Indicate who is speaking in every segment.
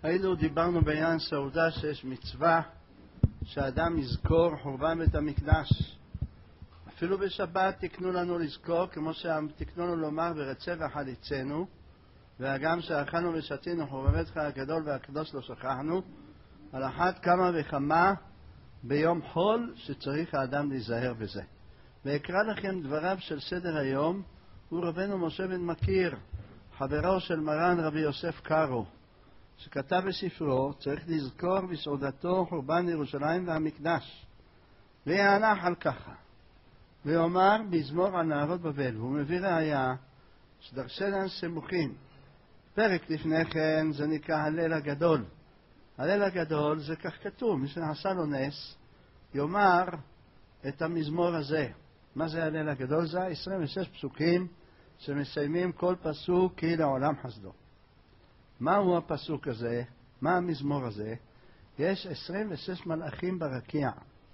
Speaker 1: היינו דיברנו בעניין סעודה שיש מצווה שאדם יזכור חורבן בית המקדש. אפילו בשבת תקנו לנו לזכור, כמו שתקנו לנו לומר ורצה וחליצנו, והגם שאכלנו ושתינו חורבן ביתך הגדול והקדוש לא שכחנו, על אחת כמה וכמה ביום חול שצריך האדם להיזהר בזה. ואקרא לכם דבריו של סדר היום, הוא רבנו משה בן מכיר, חברו של מרן רבי יוסף קארו, שכתב בספרו, צריך לזכור בסעודתו חורבן ירושלים והמקדש, ויענח על ככה, ויאמר מזמור על נהרות בבל. הוא מביא ראיה שדרשנן סמוכים. פרק לפני כן זה נקרא הלל הגדול. הלל הגדול זה כך כתוב, מי שנעשה לו נס יאמר את המזמור הזה. מה זה הלל הגדול? זה 26 פסוקים שמסיימים כל פסוק כי לעולם חסדו. מהו הפסוק הזה? מה המזמור הזה? יש 26 מלאכים ברקיע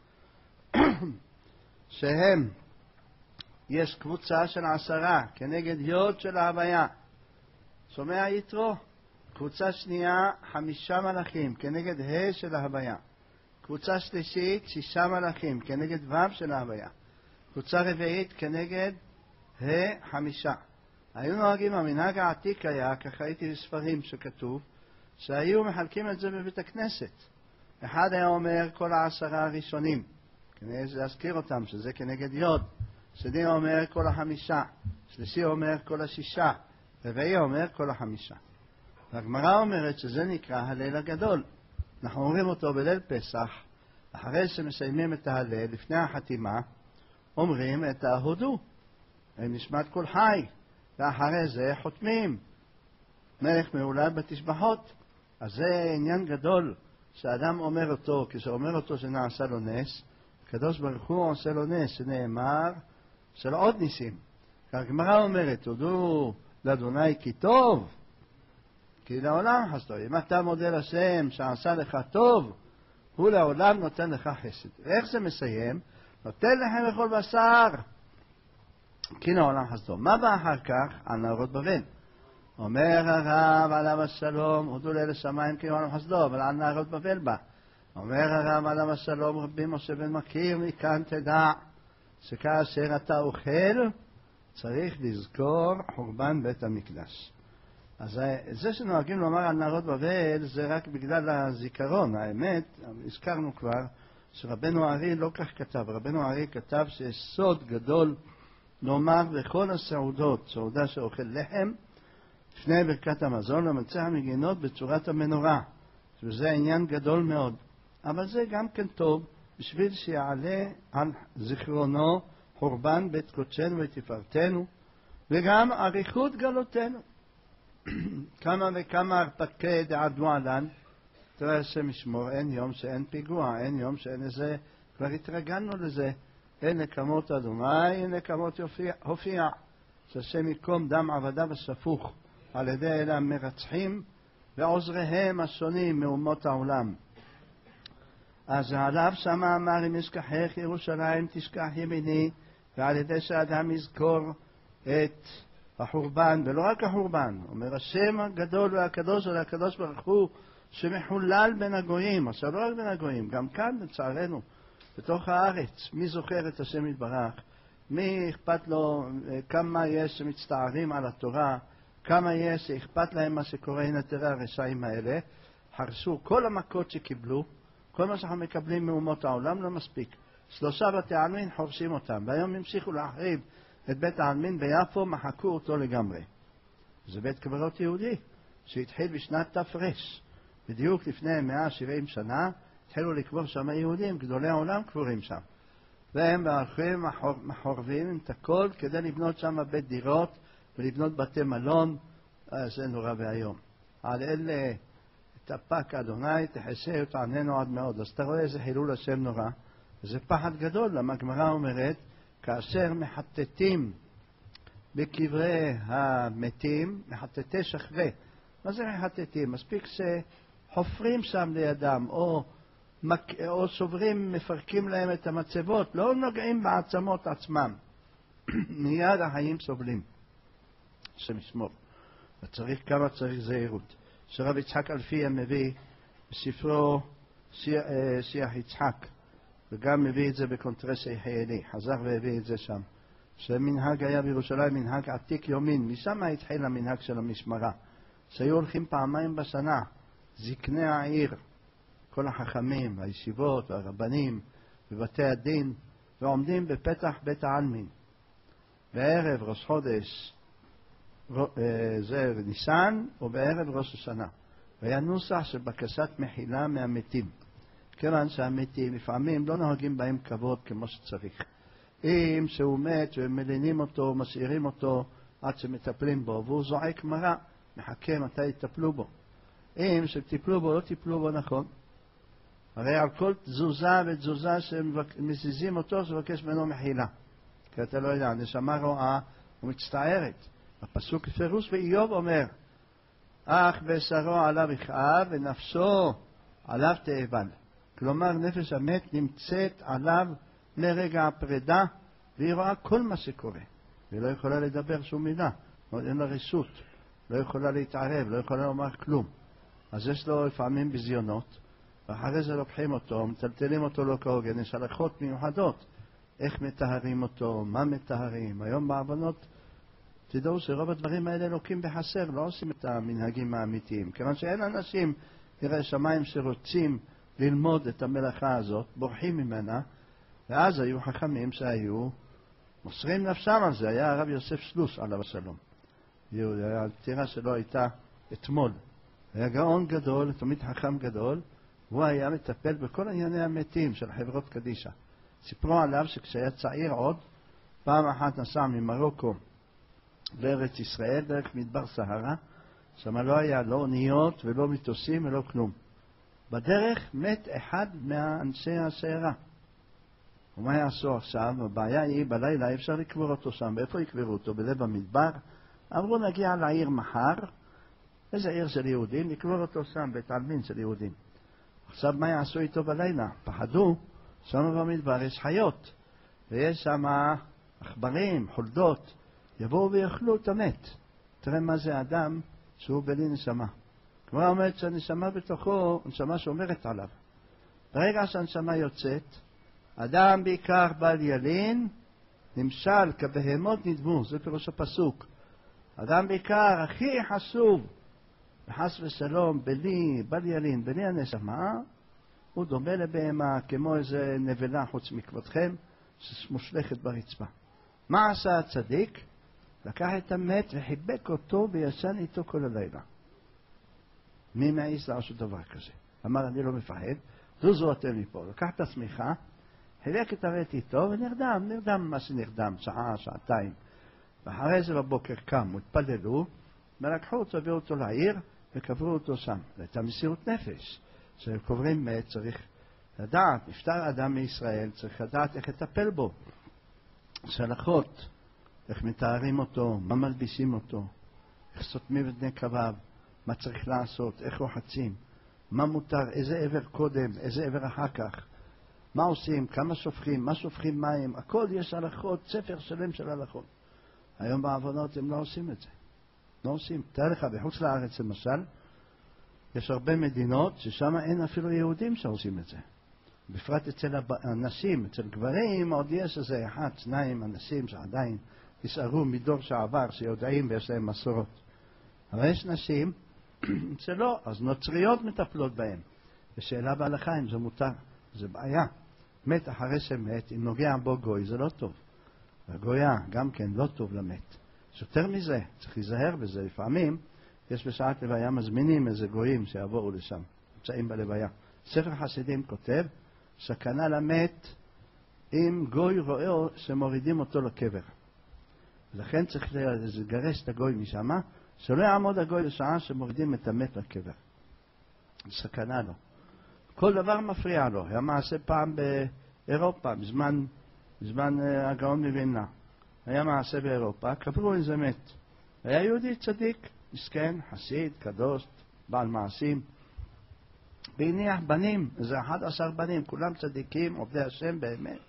Speaker 1: שהם, יש קבוצה של 10 כנגד יוד של ההוויה, שומע יתרו? קבוצה שנייה 5 מלאכים כנגד ה' של ההוויה, קבוצה שלישית 6 מלאכים כנגד ו' של ההוויה, קבוצה רביעית כנגד ה' 5. היו נוהגים, המנהג העתיק היה, ככה הייתי בספרים שכתוב, שהיו מחלקים את זה בבית הכנסת. אחד היה אומר כל 10 הראשונים, כדי להזכיר אותם שזה כנגד יוד, שני אומר כל 5, שלישי אומר כל 6, רביעי אומר כל 5. והגמרא אומרת שזה נקרא הלל הגדול. אנחנו אומרים אותו בליל פסח, אחרי שמסיימים את ההלל, לפני החתימה, אומרים את ההודו, נשמת כל חי, ואחרי זה חותמים מלך מעולה בתשבחות. אז זה עניין גדול שאדם אומר אותו, כשאומר אותו שנעשה לו נס, הקדוש ברוך הוא עושה לו נס, שנאמר של עוד ניסים. הגמרא אומרת, תודו לאדוני כי טוב, כי לעולם חסדו. אם אתה מודה לשם שעשה לך טוב, הוא לעולם נותן לך חסד. ואיך זה מסיים? נותן לכם לכל בשר, כי לעולם חסדו. מה בא אחר כך? על נהרות בבל. אומר הרב עליו השלום, הודו לאל השמיים כי לעולם חסדו, אבל על נהרות בבל בא. אומר הרב עליו השלום, רבי משה בן מכיר, מכאן תדע שכאשר אתה אוכל צריך לזכור חורבן בית המקדש. אז זה שנוהגים לומר על נהרות בבל זה רק בגלל הזיכרון. האמת, הזכרנו כבר שרבנו הארי לא כך כתב. רבנו הארי כתב שיש סוד גדול לומר בכל הסעודות, סעודה שאוכל לחם לפני ברכת המזון, למצע המגינות בצורת המנורה, וזה עניין גדול מאוד. אבל זה גם כן טוב בשביל שיעלה על זיכרונו חורבן בית קודשנו ותפארתנו, וגם אריכות גלותנו. כמה וכמה הרפתקי דעדו עלן, תראה השם ישמור, אין יום שאין פיגוע, אין יום שאין איזה, כבר התרגלנו לזה. אין נקמות אדוני, אין נקמות הופיע, שהשם יקום דם עבדיו השפוך על ידי אלה המרצחים ועוזריהם השונים מאומות העולם. אז עליו שמה אמר, אם ישכחך ירושלים תשכח ימיני, ועל ידי שאדם יזכור את החורבן, ולא רק החורבן, אומר השם הגדול והקדוש על הקדוש ברוך הוא שמחולל בין הגויים. עכשיו לא רק בין הגויים, גם כאן לצערנו בתוך הארץ, מי זוכר את השם יתברך? מי אכפת לו כמה יש שמצטערים על התורה, כמה יש שאכפת להם מה שקורה? הנה תראה הרשעים האלה חרשו כל המכות שקיבלו, כל מה שאנחנו מקבלים מאומות העולם לא מספיק. 3 בתי עלמין חורשים אותם, והיום המשיכו להחריב את בית העלמין ביפו, מחקו אותו לגמרי. זה בית קברות יהודי שהתחיל בשנת תפרש, בדיוק לפני 170 שנה התחילו לקבור שם היהודים, גדולי העולם קבורים שם, והם הולכים מחורבים את הכל כדי לבנות שם בית דירות ולבנות בתי מלון. זה נורא והיום. על אלה תפק אדוני תחסה ותעננו עד מאוד. אז אתה רואה איזה חילול השם נורא, וזה פחד גדול. למה הגמרא אומרת כאשר מחטטים בקברי המתים, מחטטי שכבה. מה זה מחטטים? מספיק שחופרים שם לידם או שוברים, מפרקים להם את המצבות, לא נוגעים בעצמות עצמם. מיד החיים סובלים. השם ישמור. וצריך כמה צריך זהירות. שרב יצחק אלפיה מביא בספרו שיח יצחק, וגם מביא את זה בקונטרסי חיילי, חזר והביא את זה שם. שמנהג היה בירושלים מנהג עתיק יומין, משם התחיל המנהג של המשמרה. שהיו הולכים פעמיים בשנה, זקני העיר, כל החכמים, הישיבות והרבנים ובתי הדין, ועומדים בפתח בית העלמין. בערב ראש חודש זה ניסן, ובערב ראש השנה. והיה נוסח של בקשת מחילה מהמתים. כיוון שהמתים לפעמים לא נוהגים בהם כבוד כמו שצריך. אם שהוא מת ומלינים אותו, משאירים אותו עד שמטפלים בו, והוא זועק מרה, מחכה מתי יטפלו בו. אם שטיפלו בו, לא טיפלו בו נכון. הרי על כל תזוזה ותזוזה שמזיזים אותו, שבקש ממנו מחילה. כי אתה לא יודע, נשמה רואה ומצטערת. הפסוק בפירוש באיוב אומר, אך בשרו עליו יכאב ונפשו עליו תאבל. כלומר, נפש המת נמצאת עליו לרגע הפרידה, והיא רואה כל מה שקורה. והיא לא יכולה לדבר שום מילה, אין לה רשות, לא יכולה להתערב, לא יכולה לומר כלום. אז יש לו לפעמים בזיונות, ואחרי זה לוקחים אותו, מטלטלים אותו לא כהוגן, יש הלכות מיוחדות, איך מטהרים אותו, מה מטהרים. היום בעוונות, תדעו שרוב הדברים האלה לוקים בחסר, לא עושים את המנהגים האמיתיים, כיוון שאין אנשים, ירא שמיים שרוצים ללמוד את המלאכה הזאת, בורחים ממנה, ואז היו חכמים שהיו מוסרים נפשם על זה. היה הרב יוסף שלוש עליו השלום. הפטירה שלו הייתה אתמול. היה גאון גדול, תמיד חכם גדול, והוא היה מטפל בכל ענייני המתים של חברות קדישה. סיפרו עליו שכשהיה צעיר עוד, פעם אחת נסע ממרוקו לארץ ישראל, דרך מדבר סהרה, שם לא היה לא אוניות ולא מטוסים ולא כלום. בדרך מת אחד מהאנשי השיירה. ומה יעשו עכשיו? הבעיה היא, בלילה אפשר לקבור אותו שם. ואיפה יקברו אותו? בלב המדבר. אמרו, נגיע לעיר מחר, איזה עיר של יהודים, נקבור אותו שם, בית עלמין של יהודים. עכשיו מה יעשו איתו בלילה? פחדו, שם במדבר יש חיות, ויש שם עכברים, חולדות, יבואו ויאכלו את המת. תראה מה זה אדם שהוא בלי נשמה. כמו אומרת שהנשמה בתוכו, נשמה שאומרת עליו. ברגע שהנשמה יוצאת, אדם בעיקר בל ילין, נמשל כבהמות נדמו, זה פירוש הפסוק. אדם בעיקר הכי חשוב, וחס ושלום, בלי בל ילין, בלי הנשמה, הוא דומה לבהמה, כמו איזה נבלה חוץ מכבודכם, שמושלכת ברצפה. מה עשה הצדיק? לקח את המת וחיבק אותו וישן איתו כל הלילה. מי מעיס לעשות דבר כזה? אמר, אני לא מפחד, זוזו אתם מפה. לקח את השמיכה, חילק את המת איתו ונרדם מה שנרדם, שעה, שעתיים. ואחרי זה בבוקר קמו, התפללו, ולקחו אותו, הביאו אותו לעיר וקברו אותו שם. זו הייתה מסירות נפש. כשקוברים מת צריך לדעת, נפטר אדם מישראל, צריך לדעת איך לטפל בו. יש הלכות, איך מתארים אותו, מה מלבישים אותו, איך סותמים את בני קרביו, מה צריך לעשות, איך רוחצים, מה מותר, איזה עבר קודם, איזה עבר אחר כך, מה עושים, כמה שופכים, מה שופכים מים, הכל יש הלכות, ספר שלם של הלכות. היום בעוונות הם לא עושים את זה. לא עושים. תראה לך, בחוץ לארץ למשל, יש הרבה מדינות ששם אין אפילו יהודים שעושים את זה. בפרט אצל הנשים, אצל גברים עוד יש איזה אחד, שניים אנשים שעדיין נשארו מדור שעבר, שיודעים ויש להם מסורות. אבל יש נשים שלא, אז נוצריות מטפלות בהם. ושאלה בהלכה אם זה מותר, זה בעיה. מת אחרי שמת, אם נוגע בו גוי, זה לא טוב. הגויה גם כן לא טוב למת. יותר מזה, צריך להיזהר בזה. לפעמים יש בשעת לוויה מזמינים איזה גויים שיעברו לשם, נמצאים בלוויה. ספר חסידים כותב, סכנה למת אם גוי רואה שמורידים אותו לקבר. ולכן צריך לגרש את הגוי משם, שלא יעמוד הגוי לשעה שמורידים את המת לקבר. סכנה לו. כל דבר מפריע לו. היה מעשה פעם באירופה, בזמן הגאון מווילנה. היה מעשה באירופה, קברו איזה מת. היה יהודי צדיק, מסכן, חסיד, קדוש, בעל מעשים. והניח בנים, איזה 11 בנים, כולם צדיקים, עובדי השם באמת.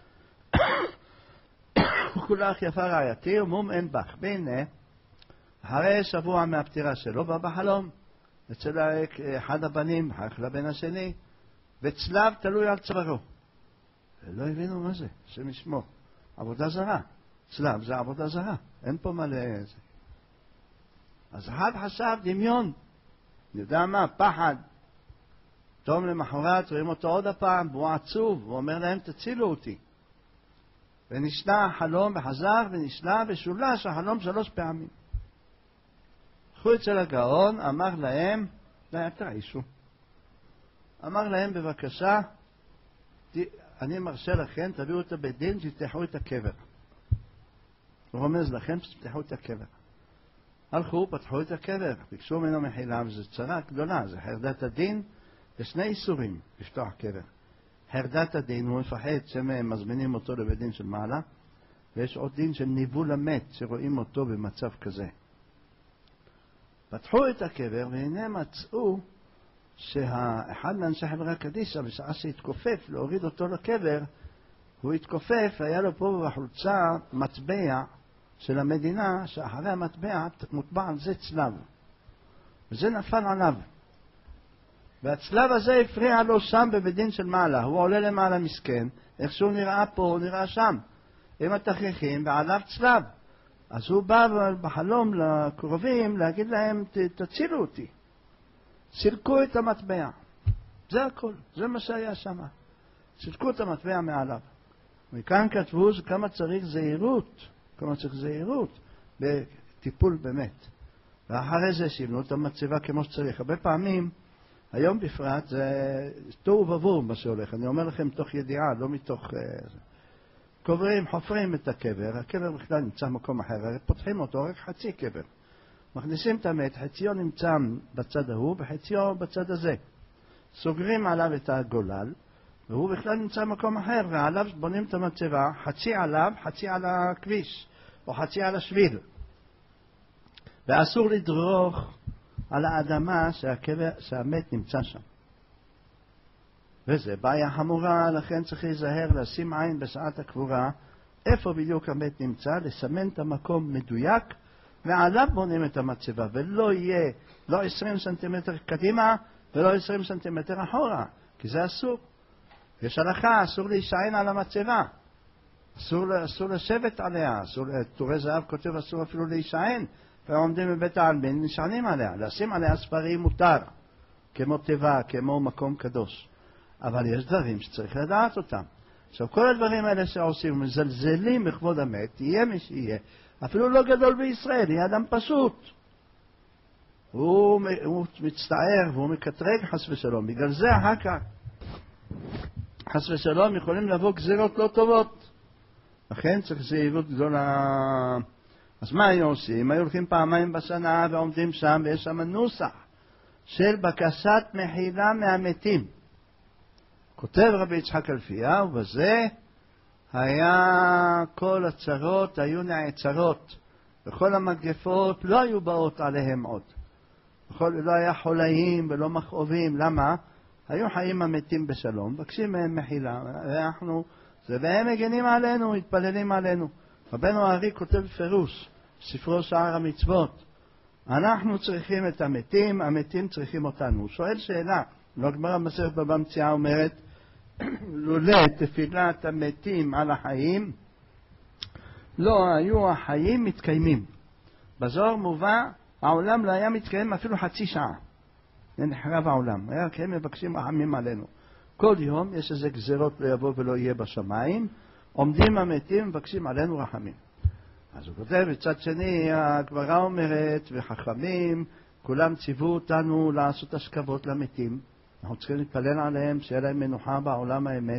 Speaker 1: וכולך יפה רעייתי ומום אין בך. והנה, אחרי שבוע מהפטירה שלו, בא בחלום. אצל אחד הבנים, אחר לבן השני, וצלב תלוי על צווארו. לא הבינו מה זה, השם ישמור. עבודה זרה. צלב זה עבודה זרה. אין פה מלא זה. אז אחד חשב דמיון. אני יודע מה, פחד. תום למחרת רואים אותו עוד הפעם, והוא עצוב, הוא אומר להם תצילו אותי. ונשנה החלום וחזר ונשנה ושולש החלום 3 פעמים. הלכו אצל הגאון, אמר להם, לא, תרעישו. אמר להם בבקשה, אני מרשה לכם, תביאו את הבית דין, שתפתחו את הקבר. הוא רומז לכם שתפתחו את הקבר. הלכו, פתחו את הקבר, ביקשו ממנו מחילה, וזו צרה גדולה, זה חרדת הדין, ושני איסורים לפתוח קבר. חרדת הדין, הוא מפחד שהם מזמינים אותו לבית דין של מעלה, ויש עוד דין של ניבול המת, שרואים אותו במצב כזה. פתחו את הקבר, והנה מצאו שאחד מאנשי חברה קדישא, בשעה שהתכופף להוריד אותו לקבר, הוא התכופף, היה לו פה בחולצה מטבע של המדינה, שאחרי המטבע מוטבע על זה צלב. וזה נפל עליו. והצלב הזה הפריע לו שם בבית דין של מעלה. הוא עולה למעלה מסכן, איך שהוא נראה פה, הוא נראה שם. עם התכריכים ועליו צלב. אז הוא בא בחלום לקרובים להגיד להם, תצילו אותי. סילקו את המטבע. זה הכל, זה מה שהיה שם. סילקו את המטבע מעליו. מכאן כתבו כמה צריך זהירות, בטיפול באמת. ואחרי זה שיבנו את המצבה כמו שצריך. הרבה פעמים, היום בפרט, זה תוהו ובוהו מה שהולך. אני אומר לכם מתוך ידיעה, לא מתוך... קוברים, חופרים את הקבר, הקבר בכלל נמצא במקום אחר, פותחים אותו רק חצי קבר. מכניסים את המת, חציו נמצא בצד ההוא וחציו בצד הזה. סוגרים עליו את הגולל, והוא בכלל נמצא במקום אחר, ועליו בונים את המצבה, חצי עליו, חצי על הכביש, או חצי על השביל. ואסור לדרוך על האדמה שהמת נמצא שם. וזה בעיה חמורה, לכן צריך להיזהר, לשים עין בשעת הקבורה, איפה בדיוק המת נמצא, לסמן את המקום מדויק, ועליו בונים את המצבה, ולא יהיה לא 20 סנטימטר קדימה, ולא 20 סנטימטר אחורה, כי זה אסור. יש הלכה, אסור להישען על המצבה, אסור לשבת עליה, תורי זהב כותב אסור אפילו להישען, ועומדים בבית העלמין, נשענים עליה, לשים עליה ספרים מותר, כמו טבע, כמו מקום קדוש. אבל יש דברים שצריך לדעת אותם. עכשיו, כל הדברים האלה שעושים, מזלזלים בכבוד המת, יהיה מי שיהיה. אפילו לא גדול בישראל, יהיה אדם פשוט. הוא מצטער והוא מקטרג חס ושלום. בגלל זה אחר כך, חס ושלום, יכולים לבוא גזירות לא טובות. לכן צריך זהירות גדולה. אז מה היו עושים? היו הולכים פעמיים בשנה ועומדים שם, ויש שם נוסח של בקשת מחילה מהמתים. כותב רבי יצחק אלפיה, ובזה היה כל הצרות היו נעצרות, וכל המגפות לא היו באות עליהם עוד. לא היה חולאים ולא מכאובים. למה? היו חיים המתים בשלום, מבקשים מהם מחילה, והם מגנים עלינו, מתפללים עלינו. רבנו הארי כותב פירוש, ספרו שער המצוות, אנחנו צריכים את המתים, המתים צריכים אותנו. הוא שואל שאלה, הגמרא במסכת בבא מציעא אומרת, לולא תפילת המתים על החיים, לא היו החיים מתקיימים. בזוהר מובא, העולם לא היה מתקיים אפילו חצי שעה. נחרב העולם. היה כי הם מבקשים רחמים עלינו. כל יום יש איזה גזירות לא יבוא ולא יהיה בשמיים, עומדים המתים מבקשים עלינו רחמים. אז הוא כותב, בצד שני, הגמרא אומרת, וחכמים, כולם ציוו אותנו לעשות השכבות למתים. אנחנו צריכים להתפלל עליהם, שיהיה להם מנוחה בעולם האמת.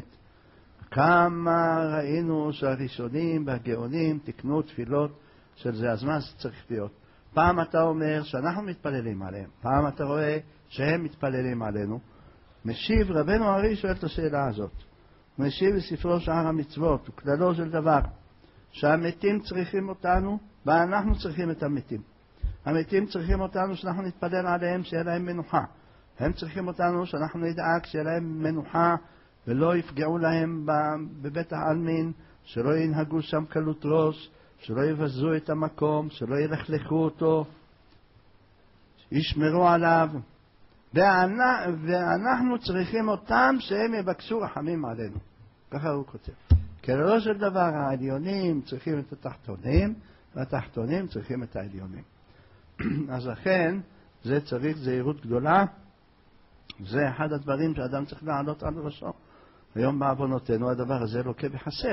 Speaker 1: כמה ראינו שהראשונים והגאונים תקנו תפילות של זה, אז מה זה צריך להיות? פעם אתה אומר שאנחנו מתפללים עליהם, פעם אתה רואה שהם מתפללים עלינו. משיב רבנו הארי שואל את השאלה הזאת. משיב בספרו שער המצוות, וכללו של דבר, שהמתים צריכים אותנו, ואנחנו צריכים את המתים. המתים צריכים אותנו שאנחנו נתפלל עליהם, שיהיה להם מנוחה. הם צריכים אותנו שאנחנו נדאג שיהיה להם מנוחה, ולא יפגעו להם בבית העלמין, שלא ינהגו שם קלות ראש, שלא יבזו את המקום, שלא ילכלכו אותו, ישמרו עליו, ואנחנו צריכים אותם שהם יבקשו רחמים עלינו. ככה הוא כותב. כללו של דבר העליונים צריכים את התחתונים, והתחתונים צריכים את העליונים. אז לכן זה צריך זהירות גדולה. זה אחד הדברים שאדם צריך לעלות על ראשו. היום בעוונותינו הדבר הזה לוקה בחסר.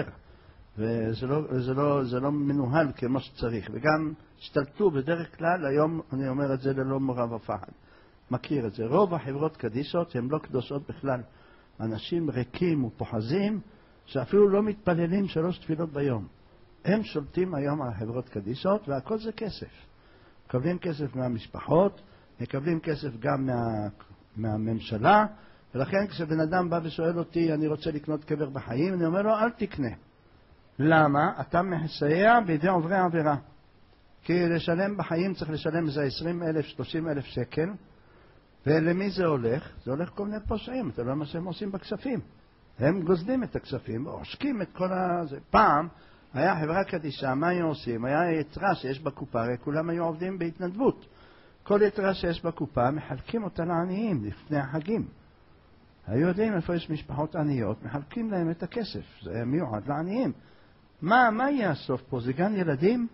Speaker 1: וזה לא מנוהל כמו שצריך. וגם השתלטו בדרך כלל, היום אני אומר את זה ללא מורא ופחד. מכיר את זה. רוב החברות קדישות הן לא קדושות בכלל. אנשים ריקים ופוחזים שאפילו לא מתפללים 3 תפילות ביום. הם שולטים היום על החברות קדישות, והכל זה כסף. מקבלים כסף מהמשפחות, מקבלים כסף גם מהממשלה, ולכן כשבן אדם בא ושואל אותי, אני רוצה לקנות קבר בחיים, אני אומר לו, אל תקנה. למה? אתה מסייע בידי עוברי עבירה. כי לשלם בחיים צריך לשלם איזה 20,000, 30,000 שקל, ולמי זה הולך? זה הולך כל מיני פושעים, אתה לא מה שהם עושים בכספים. הם גוזלים את הכספים, עושקים את כל הזה. פעם היה חברה קדישה, מה היו עושים? היה יתרה שיש בקופה, הרי כולם היו עובדים בהתנדבות. כל יתרה שיש בקופה, מחלקים אותה לעניים לפני החגים. היו יודעים איפה יש משפחות עניות, מחלקים להם את הכסף, זה מיועד לעניים. מה יהיה הסוף פה? זה גן ילדים?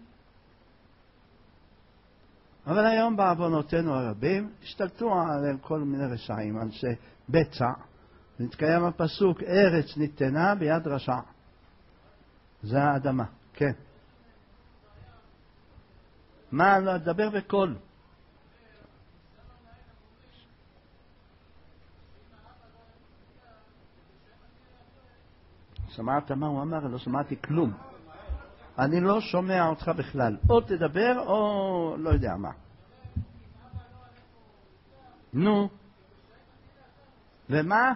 Speaker 1: אבל היום בעוונותינו הרבים השתלטו עליהם כל מיני רשעים, אנשי בצע, ונתקיים הפסוק, ארץ ניתנה ביד רשע. זה האדמה, כן. מה, לא, דבר בקול. שמעת מה הוא אמר? לא שמעתי כלום. אני לא שומע אותך בכלל. או תדבר או לא יודע מה. נו. ומה?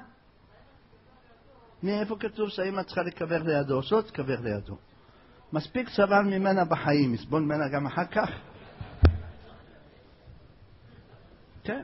Speaker 1: מאיפה כתוב שהאמא צריכה לקבר לידו? שלא תקבר לידו. מספיק סבל ממנה בחיים, יסבול ממנה גם אחר כך. כן.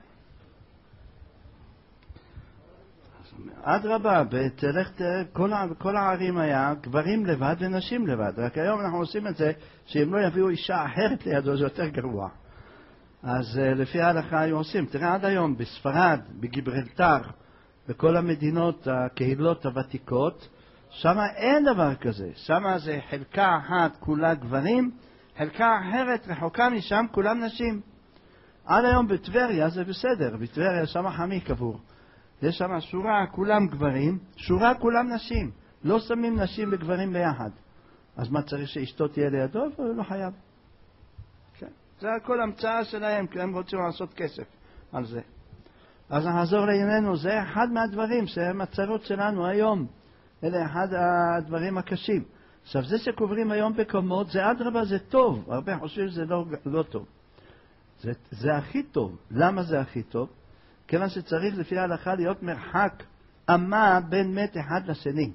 Speaker 1: אדרבה, תלך, כל הערים היה גברים לבד ונשים לבד. רק היום אנחנו עושים את זה, שאם לא יביאו אישה אחרת לידו זה יותר גרוע. אז לפי ההלכה היו עושים. תראה עד היום בספרד, בגיברלטר, בכל המדינות, הקהילות הוותיקות, שם אין דבר כזה. שם זה חלקה אחת כולה גברים, חלקה אחרת רחוקה משם כולם נשים. עד היום בטבריה זה בסדר, בטבריה שם חמי קבור. יש שם שורה כולם גברים, שורה כולם נשים. לא שמים נשים וגברים ביחד. אז מה צריך שאשתו תהיה לידו? הוא לא חייב. כן. זה הכל המצאה שלהם, כי הם רוצים לעשות כסף על זה. אז נחזור לענייננו, זה אחד מהדברים שהם הצרות שלנו היום. אלה אחד הדברים הקשים. עכשיו, זה שקוברים היום בקומות, זה אדרבה, זה טוב. הרבה חושבים שזה לא טוב. זה הכי טוב. למה זה הכי טוב? כיוון שצריך לפי ההלכה להיות מרחק אמה בין מת אחד לשני.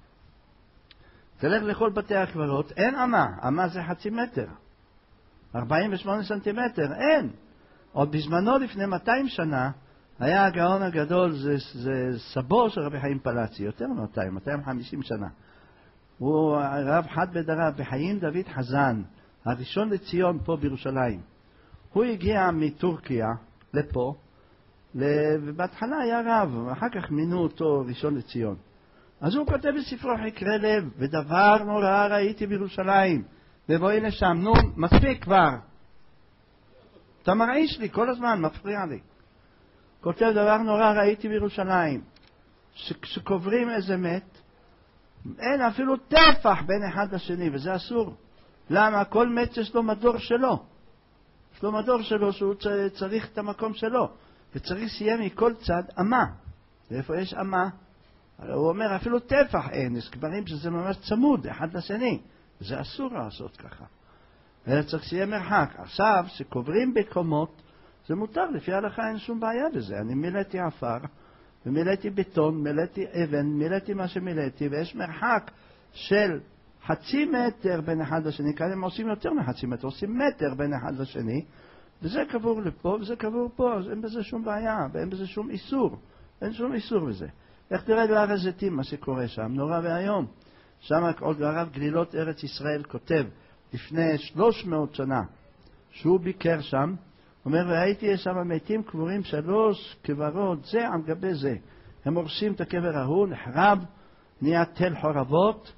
Speaker 1: תלך לכל בתי הקברות, אין אמה. אמה זה 0.5 מטר. 48 סנטימטר, אין. עוד בזמנו לפני 200 שנה, היה הגאון הגדול, זה סבו של רבי חיים פלצי, יותר מ-200, 250 שנה. הוא רב חד בדרב, בחיים דוד חזן, הראשון לציון פה בירושלים. הוא הגיע מטורקיה לפה, ובהתחלה היה רב, ואחר כך מינו אותו ראשון לציון. אז הוא כותב בספרו חקרי לב, ודבר נורא ראיתי בירושלים, ובואי לשם, נו, מספיק כבר. אתה מרעיש לי כל הזמן, מפריע לי. כותב דבר נורא ראיתי בירושלים, שקוברים איזה מת, אין אפילו טפח בין אחד לשני, וזה אסור. למה? כל מת יש לו מדור שלו. יש לו מדור שלו שהוא צריך את המקום שלו. וצריך שיהיה מכל צד אמה. ואיפה יש אמה? הוא אומר אפילו טפח אין, יש קברים שזה ממש צמוד אחד לשני. זה אסור לעשות ככה. צריך שיהיה מרחק. עכשיו, שקוברים בקומות, זה מותר, לפי ההלכה אין שום בעיה בזה. אני מילאתי עפר, ומילאתי בטון, מילאתי אבן, מילאתי מה שמילאתי, ויש מרחק של 0.5 מטר בין אחד לשני. כאן הם עושים יותר מ0.5 מטר, עושים מטר בין אחד לשני, וזה קבור לפה, וזה קבור פה, אז אין בזה שום בעיה, ואין בזה שום איסור. אין שום איסור בזה. איך תראה בהר הזיתים מה שקורה שם? נורא והיום. שם עוד הרב גלילות ארץ ישראל כותב, לפני 300 שנה, שהוא ביקר שם, אומר, והייתי שם מתים קבורים 3 קברות, זה על גבי זה. הם הורסים את הקבר ההוא, נחרב, נהיה תל חורבות,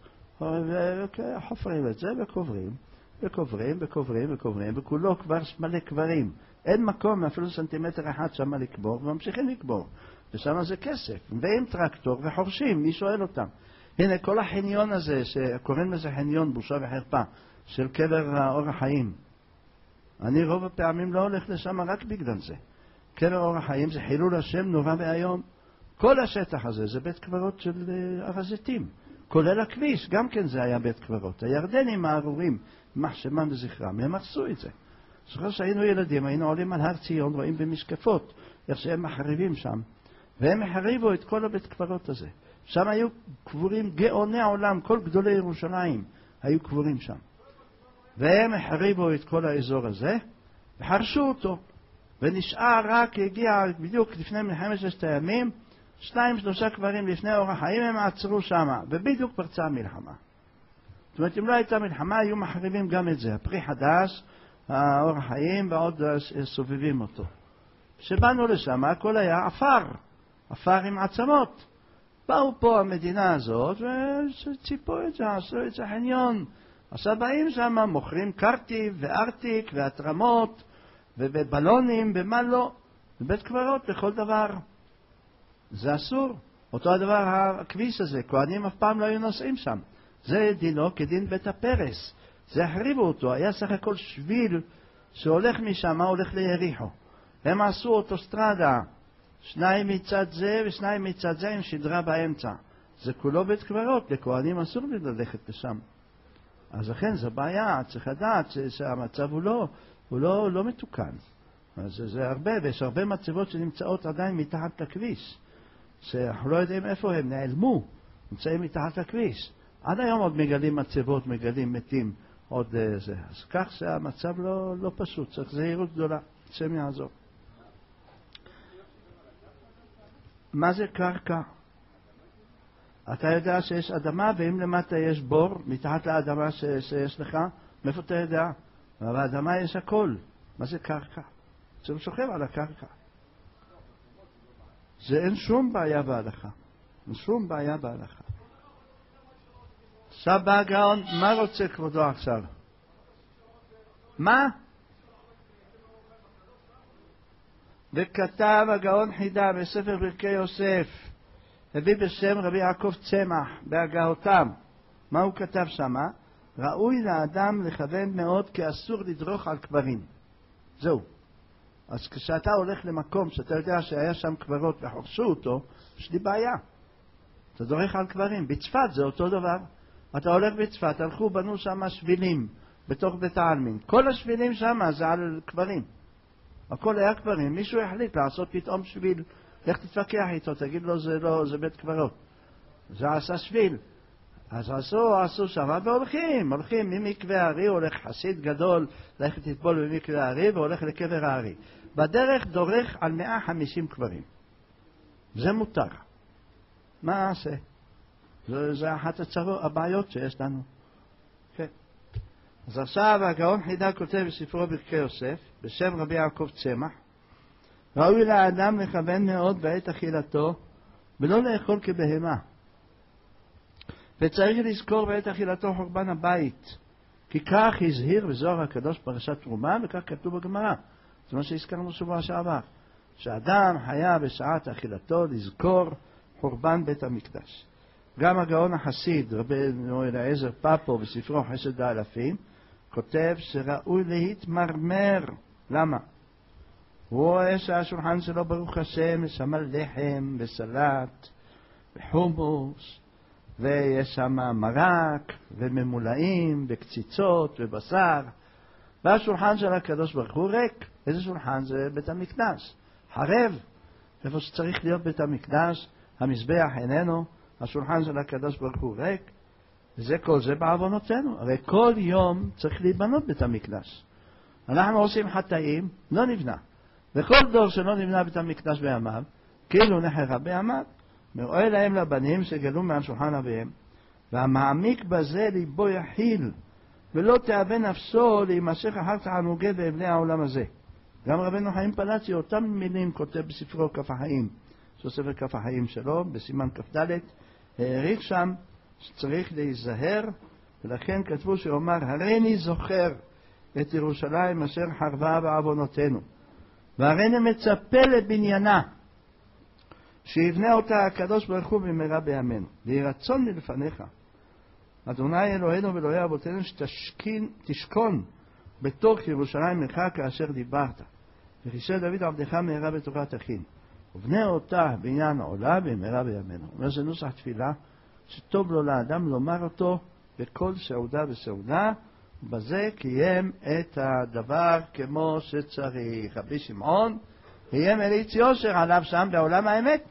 Speaker 1: וחופרים את זה וקוברים, וקוברים, וקוברים, וקוברים, וכולו כבר מלא קברים. אין מקום, אפילו סנטימטר אחד שם לקבור, וממשיכים לקבור. ושם זה כסף, ועם טרקטור וחורשים, מי שואל אותם? הנה, כל החניון הזה, שקוראים לזה חניון, בושה וחרפה, של קבר אור החיים. אני רוב הפעמים לא הולך לשם רק בגלל זה. קבר אור החיים זה חילול השם נורא והיום. כל השטח הזה זה בית קברות של הר הזיתים. כולל הכביש, גם כן זה היה בית קברות. הירדנים הארורים, יימח שמם וזכרם, הם הרסו את זה. זוכר שהיינו ילדים, היינו עולים על הר ציון, רואים במשקפות, איך שהם מחריבים שם. והם החריבו את כל הבית קברות הזה. שם היו קבורים גאוני העולם, כל גדולי ירושלים היו קבורים שם. והם החריבו את כל האזור הזה, וחרשו אותו. ונשאר רק, הגיע בדיוק לפני מלחמת ששת הימים, 2-3 קברים לפני אור החיים, הם עצרו שם, ובדיוק פרצה המלחמה. זאת אומרת, אם לא הייתה מלחמה, היו מחריבים גם את זה. הפרי חדש, האור החיים, ועוד סובבים אותו. כשבאנו לשם, הכל היה עפר עם עצמות. באו פה המדינה הזאת, וציפו את זה, עשו את זה חניון. עכשיו באים שם, מוכרים קרטיב וארטיק והתרמות, ובבלונים, ומה לא. בבית קברות לכל דבר. זה אסור. אותו הדבר הכביש הזה, כהנים אף פעם לא היו נוסעים שם. זה דינו כדין בית הפרס. זה החריבו אותו, היה סך הכל שביל שהולך משם, הולך ליריחו. הם עשו אוטוסטרדה, 2 מצד זה ו2 מצד זה עם שדרה באמצע. זה כולו בית קברות, לכהנים אסור ללכת לשם. אז לכן זו בעיה, צריך לדעת שהמצב הוא לא מתוקן. אז זה הרבה, ויש הרבה מצבות שנמצאות עדיין מתחת לכביש. שאנחנו לא יודעים איפה הם, נעלמו, נמצאים מתחת לכביש. עד היום עוד מגלים מצבות, מגלים מתים, עוד זה. אז כך שהמצב לא פשוט, צריך זהירות גדולה, שם יעזור. מה זה קרקע? אתה יודע שיש אדמה, ואם למטה יש בור, מתחת לאדמה שיש לך, מאיפה אתה יודע? אבל באדמה יש הכל. מה זה קרקע? זה שוכב על הקרקע. זה אין שום בעיה בהלכה. אין שום בעיה בהלכה. עכשיו בא הגאון, מה רוצה כבודו עכשיו? מה? וכתב הגאון חידה בספר ברכי יוסף, הביא בשם רבי יעקב צמח בהגהותיו. מה הוא כתב שמה? ראוי לאדם לכוון מאוד כי אסור לדרוך על קברים. זהו. אז כשאתה הולך למקום שאתה יודע שהיה שם קברות וחורשו אותו, יש לי בעיה. אתה דורך על קברים. בצפת זה אותו דבר. אתה הולך בצפת, הלכו, בנו שם שבילים בתוך בית העלמין. כל השבילים שם זה על קברים. הכל היה קברים. מישהו החליט לעשות פתאום שביל. איך תתווכח איתו? תגיד לו זה בית קברות. זה עשה שביל. אז עשו שם והולכים ממקווה הארי, הולך חסיד גדול, ללכת לטבול במקווה הארי והולך לקבר הארי. בדרך דורך על 150 קברים. זה מותר. מה נעשה? זה אחת הבעיות שיש לנו. כן. אז עכשיו הגאון חידה כותב בספרו ברכי יוסף, בשם רבי יעקב צמח, ראוי לאדם לכוון מאוד בעת אכילתו, ולא לאכול כבהמה. וצריך לזכור בעת אכילתו חורבן הבית, כי כך הזהיר בזוהר הקדוש פרשת תרומה, וכך כתוב בגמרא. זה מה שהזכרנו שבוע שעבר. שאדם חייב בשעת אכילתו לזכור חורבן בית המקדש. גם הגאון החסיד, רבי אליעזר פאפו, בספרו חסד האלפים, כותב שראוי להתמרמר. למה? הוא רואה שהשולחן שלו ברוך השם יש שם לחם וסלט וחומוס, ויש שם מרק וממולאים וקציצות ובשר, והשולחן של הקדוש ברוך הוא ריק. איזה שולחן? זה בית המקדש. חרב. איפה שצריך להיות בית המקדש, המזבח איננו, השולחן של הקדוש ברוך הוא ריק. וזה כל זה בעוונותינו. הרי כל יום צריך להיבנות בית המקדש. אנחנו עושים חטאים, לא נבנה. וכל דור שלא נבנה בית המקדש בימיו, כאילו נחרה בימיו, מראה להם לבנים שגלו מעל שולחן אביהם, והמעמיק בזה ליבו יחיל, ולא תאבן נפסו להימשך אחר תענוגי ואבני העולם הזה. גם רבנו חיים פלצי אותם מילים כותב בספרו כף החיים, זו ספר כף החיים שלו, בסימן כ"ד, העריך שם שצריך להיזהר, ולכן כתבו שאומר, הריני זוכר את ירושלים אשר חרבה בעוונותינו, והריני מצפה לבניינה, שיבנה אותה הקדוש ברוך הוא במהרה בימינו. ויהי רצון מלפניך, אדוני אלוהינו ואלוהי אבותינו, שתשכון בתוך ירושלים לך כאשר דיברת, וחישר דוד עבדך מהרה בתורת אחים, ובנה אותה בניין העולה במהרה בימינו. אומר זה נוסח תפילה שטוב לו לאדם לומר אותו בכל סעודה וסעודה, בזה קיים את הדבר כמו שצריך. רבי שמעון קיים מליץ יושר עליו שם בעולם האמת,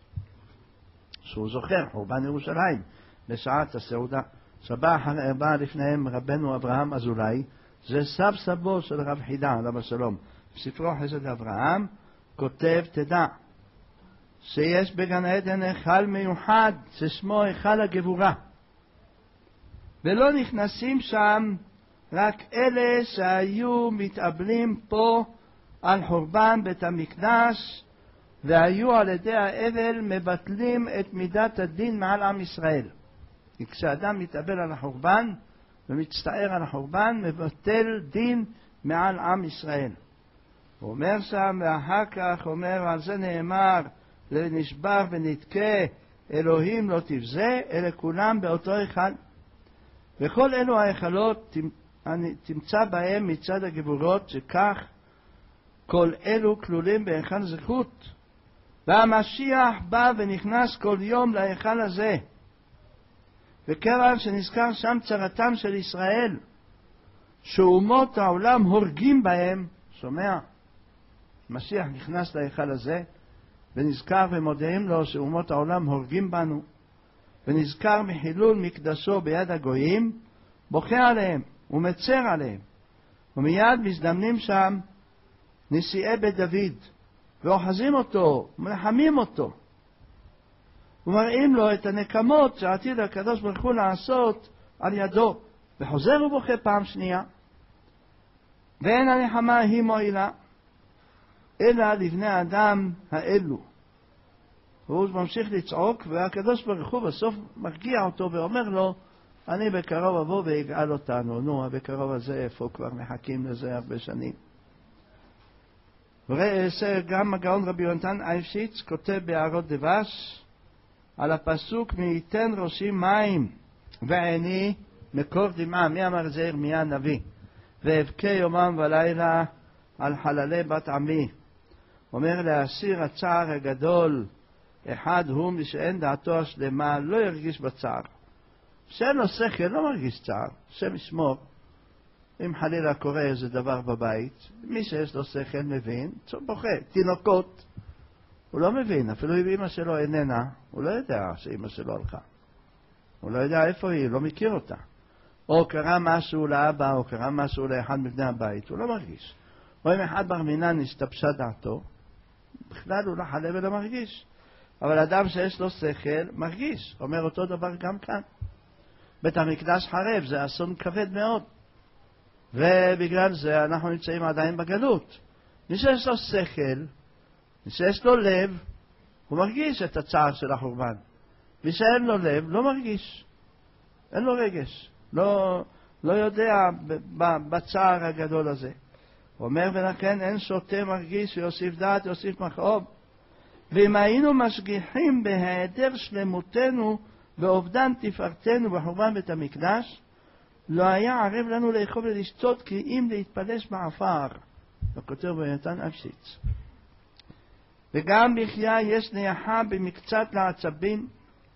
Speaker 1: שהוא זוכר חורבן ירושלים בשעת הסעודה. בא לפניהם רבנו אברהם אזולאי, זה סב סבו של רב חידה עליו השלום, בספרו חסד אברהם כותב, תדע שיש בגן עדן היכל מיוחד ששמו היכל הגבורה, ולא נכנסים שם רק אלה שהיו מתאבלים פה על חורבן בית המקדש, והיו על ידי האבל מבטלים את מידת הדין מעל עם ישראל. כי כשאדם מתאבל על החורבן ומצטער על החורבן, מבטל דין מעל עם ישראל. הוא אומר שם, ואחר כך אומר, על זה נאמר, לנשבר ונתקה, אלוהים לא תבזה, אלה כולם באותו היכל. וכל אלו ההיכלות תמצא בהם מצד הגבורות, שכך כל אלו כלולים בהיכל זכות. והמשיח בא ונכנס כל יום להיכל הזה, וכיוון שנזכר שם צרתם של ישראל, שאומות העולם הורגים בהם, שומע? משיח נכנס להיכל הזה, ונזכר ומודיעים לו שאומות העולם הורגים בנו, ונזכר מחילול מקדשו ביד הגויים, בוכה עליהם ומצר עליהם, ומיד מזדמנים שם נשיאי בית דוד, ואוחזים אותו, ומנחמים אותו, ומראים לו את הנקמות שעתיד הקדוש ברוך הוא לעשות על ידו, וחוזר ובוכה פעם שנייה. ואין הנחמה היא מועילה אלא לבני האדם האלו. והוא ממשיך לצעוק, והקדוש ברוך הוא בסוף מרגיע אותו ואומר לו, אני בקרוב אבוא ויגאל אותנו. נו, בקרוב הזה איפה? כבר מחכים לזה הרבה שנים. גם הגאון רבי יונתן אייבשיץ כותב בהערות דבש על הפסוק מייתן ראשי מים ועיני מקור דמעה. מי אמר זה? ירמיה הנביא. ואבכה יומם ולילה על חללי בת עמי. אומר להסיר הצער הגדול, אחד הוא משאין דעתו השלמה לא ירגיש בצער. שאין לו שכל לא מרגיש צער, השם ישמור. אם חלילה קורה איזה דבר בבית, מי שיש לו שכל מבין, בוכה. תינוקות, הוא לא מבין, אפילו אם אמא שלו איננה, הוא לא יודע שאמא שלו הלכה. הוא לא יודע איפה היא, לא מכיר אותה. או קרה משהו לאבא, או קרה משהו לאחד מבני הבית, הוא לא מרגיש. או אם אחד בר מינן הסתפשה דעתו, בכלל הוא לא חלה ולא מרגיש. אבל אדם שיש לו שכל מרגיש. אומר אותו דבר גם כאן. בית המקדש חרב, זה אסון כבד מאוד. ובגלל זה אנחנו נמצאים עדיין בגלות. מי שיש לו שכל, מי שיש לו לב, הוא מרגיש את הצער של החורבן. מי שאין לו לב, לא מרגיש. אין לו רגש. לא יודע בצער הגדול הזה. הוא אומר, ולכן אין שוטה מרגיש ויוסיף דעת יוסיף מכאוב. ואם היינו משגיחים בהיעדר שלמותנו ואובדן תפארתנו בחורבן בית המקדש, לא היה ערב לנו לאכול ולשתות כי אם להתפלש בעפר. וכותב ביונתן אייבשיץ. וגם בחייה יש נייחה במקצת לעצבים.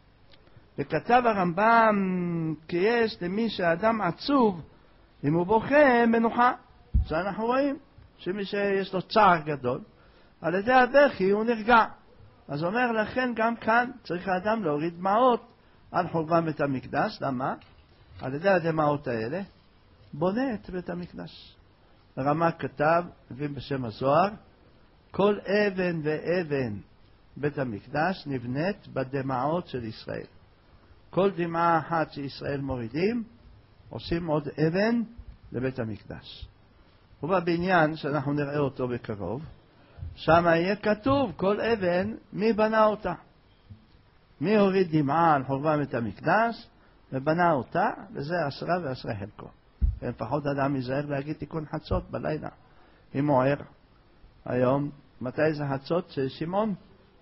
Speaker 1: וכתב הרמב"ם כי יש למי שאדם עצוב, אם הוא בוכה מנוחה. זה אנחנו רואים שמי שיש לו צער גדול, על ידי הבכי הוא נרגע. אז אומר לכן גם כאן צריך האדם להוריד דמעות על חורבן בית המקדש. למה? על ידי הדמעות האלה בונה את בית המקדש. הרמ"א כתב, הביא בשם הזוהר, כל אבן ואבן בית המקדש נבנית בדמעות של ישראל. כל דמעה אחת שישראל מורידים, עושים עוד אבן לבית המקדש. ובבניין שאנחנו נראה אותו בקרוב, שם יהיה כתוב כל אבן מי בנה אותה. מי הוריד דמעה על חורבן בית המקדש ובנה אותה, וזה 10 ו10 חלקו. לפחות אדם ייזהר להגיד תיקון חצות בלילה, אם הוא ער. היום, מתי זה חצות של שמעון?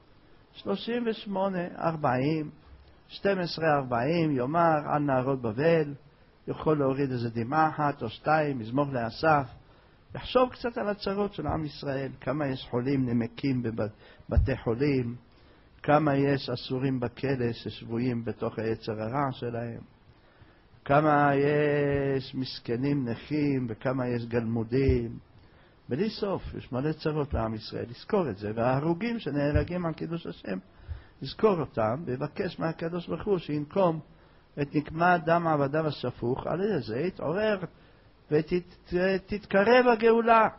Speaker 1: 38, 40, 12, 40, יאמר על נהרות בבל, יכול להוריד איזה דמעה אחת או 2, מזמור לאסף, יחשוב קצת על הצרות של עם ישראל, כמה יש חולים נמקים בבתי חולים, כמה יש אסורים בכלא ששבויים בתוך היצר הרע שלהם, כמה יש מסכנים נכים וכמה יש גלמודים, בלי סוף, יש מלא צרות לעם ישראל, לזכור את זה, וההרוגים שנהרגים על קידוש השם, לזכור אותם, ויבקש מהקדוש ברוך הוא שינקום את נקמת דם עבדיו השפוך, על ידי זה יתעורר ותתקרב הגאולה.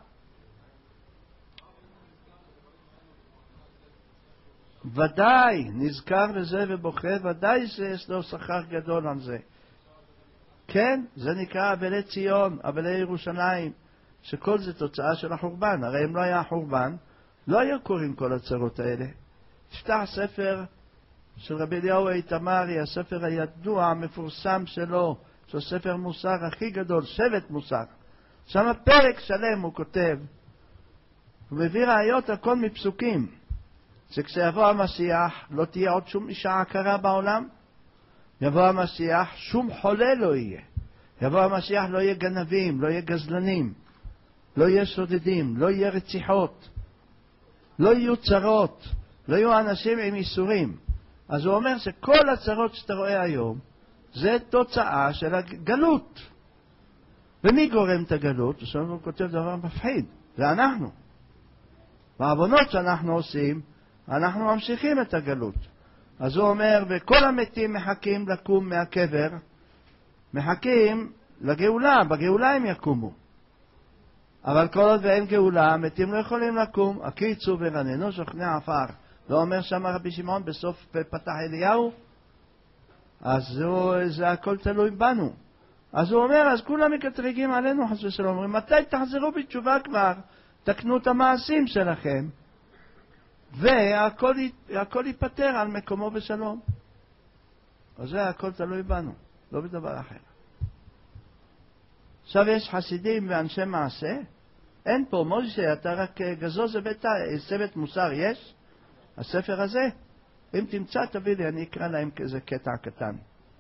Speaker 1: ודאי, נזכר בזה ובוכה, ודאי שיש לו שכר גדול על זה. כן, זה נקרא אבלי ציון, אבלי ירושלים, שכל זה תוצאה של החורבן. הרי אם לא היה החורבן, לא היו קוראים כל הצרות האלה. תפתח ספר של רבי אליהו איתמרי, הספר הידוע המפורסם שלו, שהוא ספר מוסר הכי גדול, שבט מוסר. שם פרק שלם הוא כותב, הוא מביא ראיות הכל מפסוקים, שכשיבוא המשיח לא תהיה עוד שום אישה עקרה בעולם, יבוא המשיח שום חולה לא יהיה, יבוא המשיח לא יהיה גנבים, לא יהיה גזלנים, לא יהיה שודדים, לא יהיה רציחות, לא יהיו צרות, לא יהיו אנשים עם איסורים. אז הוא אומר שכל הצרות שאתה רואה היום זה תוצאה של הגלות. ומי גורם את הגלות? הוא כותב דבר מפחיד, זה אנחנו. בעוונות שאנחנו עושים, אנחנו ממשיכים את הגלות. אז הוא אומר, וכל המתים מחכים לקום מהקבר, מחכים לגאולה, בגאולה הם יקומו. אבל כל עוד ואין גאולה, המתים לא יכולים לקום. הקיצו ורננו שוכני עפר. לא אומר שם רבי שמעון בסוף פתח אליהו, אז זה הכל תלוי בנו. אז הוא אומר, אז כולם מקטרגים עלינו, חס ושלום, אומרים, מתי תחזרו בתשובה כבר, תקנו את המעשים שלכם, והכל ייפטר על מקומו בשלום. אז זה הכל תלוי בנו, לא בדבר אחר. עכשיו יש חסידים ואנשי מעשה, אין פה, משה, אתה רק גזוז סבט מוסר, יש? הספר הזה, אם תמצא תביא לי, אני אקרא להם כזה קטע קטן.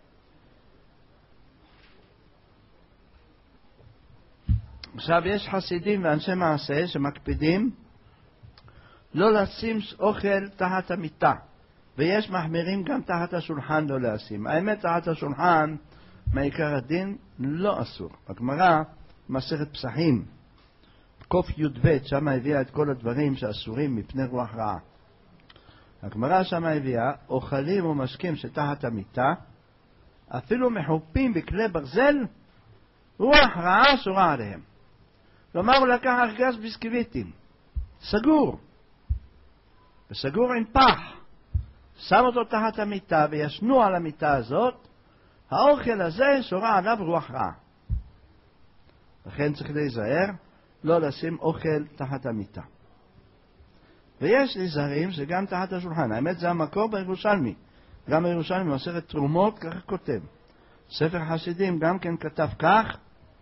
Speaker 1: עכשיו יש חסידים ואנשי מעשה שמקפידים לא לשים אוכל תחת המיטה, ויש מחמירים גם תחת השולחן לא לשים. האמת, תחת השולחן מעיקר הדין לא אסור. הגמרא מסכת פסחים קוף י"ב, שם הביאה את כל הדברים שאסורים מפני רוח רעה. הגמרא שם הביאה אוכלים ומשקים שתחת המיטה, אפילו מחופים בכלי ברזל, רוח רעה אסורה עליהם. כלומר, הוא לקח ארגז ביסקוויטים, סגור, וסגור עם פח, שם אותו תחת המיטה וישנו על המיטה הזאת, האוכל הזה שורה עליו רוח רעה. לכן צריך להיזהר לא לשים אוכל תחת המיטה. ויש להיזהרים שגם תחת השולחן. האמת זה המקור בירושלמי. גם בירושלמי מסכת תרומות ככה כותב. ספר חסידים גם כן כתב כך,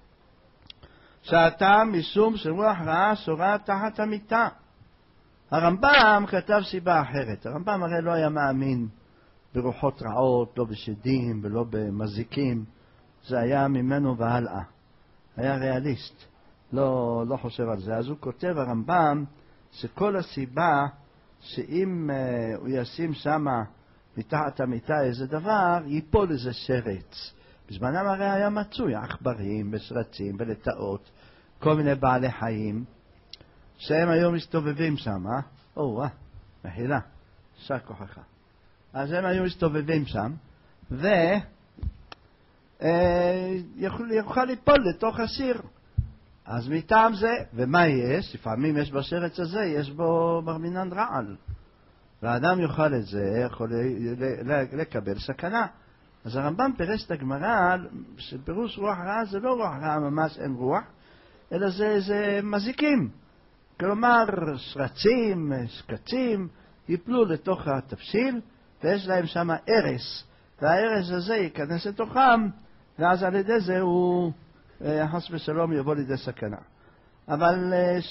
Speaker 1: שהטעם משום שרוח רעה שורה תחת המיטה. הרמב"ם כתב סיבה אחרת. הרמב"ם הרי לא היה מאמין ברוחות רעות, לא בשדים ולא במזיקים. זה היה ממנו והלאה. היה ריאליסט. לא חושב על זה. אז הוא כותב הרמב"ם שכל הסיבה שאם הוא ישים שמה מתחת המיטה איזה דבר, ייפול איזה שרץ. בזמנם הרי היה מצוי עכברים ושרצים ולטאות, כל מיני בעלי חיים, שהם היום מסתובבים שם, מחילה, שר כוחך. אז הם היו מסתובבים שם, ויוכל ליפול לתוך הסיר. אז מטעם זה, ומה יש? לפעמים יש בשרץ הזה, יש בו מרמינן רעל. והאדם יאכל את זה, יכול לקבל סכנה. אז הרמב"ם פירש את הגמרא, שפירוש רוח רעה זה לא רוח רעה, ממש אין רוח, אלא זה מזיקים. כלומר, שרצים, שקצים, ייפלו לתוך התבשיל, ויש להם שם ארס, והארס הזה ייכנס לתוכם, ואז על ידי זה הוא, חס ושלום, יבוא לידי סכנה. אבל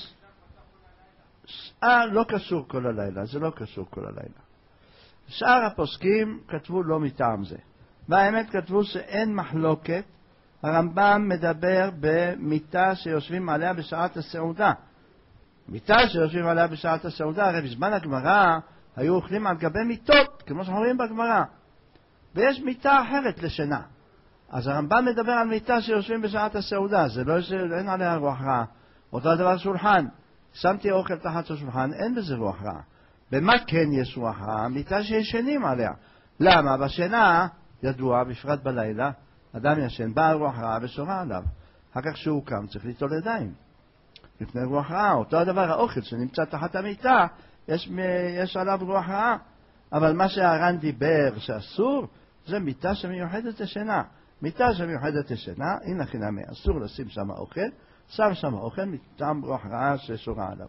Speaker 1: לא קשור כל הלילה, זה לא קשור כל הלילה. שאר הפוסקים כתבו לא מטעם זה. והאמת כתבו שאין מחלוקת, הרמב"ם מדבר במיטה שיושבים עליה בשעת הסעודה. מיטה שיושבים עליה בשעת הסעודה, הרי בזמן הגמרא היו אוכלים על גבי מיטות, כמו שאנחנו רואים בגמרא. ויש מיטה אחרת לשינה. אז הרמב"ם מדבר על מיטה שיושבים בשעת הסעודה, זה לא אין עליה רוח רעה. אותו הדבר שולחן, שמתי אוכל תחת השולחן, אין בזה רוח רעה. במה כן יש רוח רעה? מיטה שישנים עליה. למה? בשינה, ידוע, בפרט בלילה, אדם ישן, בא רוח רעה ושורה עליו. אחר כך שהוא קם, צריך ליטול ידיים. לפני רוח רעה, אותו הדבר, האוכל שנמצא תחת המיטה, יש עליו רוח רעה. אבל מה שהר"ן דיבר שאסור, זה מיטה שמיוחדת לשינה. מיטה שמיוחדת לשינה, הנה חינמי, אסור לשים שם אוכל, שם שם אוכל מטעם רוח רעה ששורה עליו.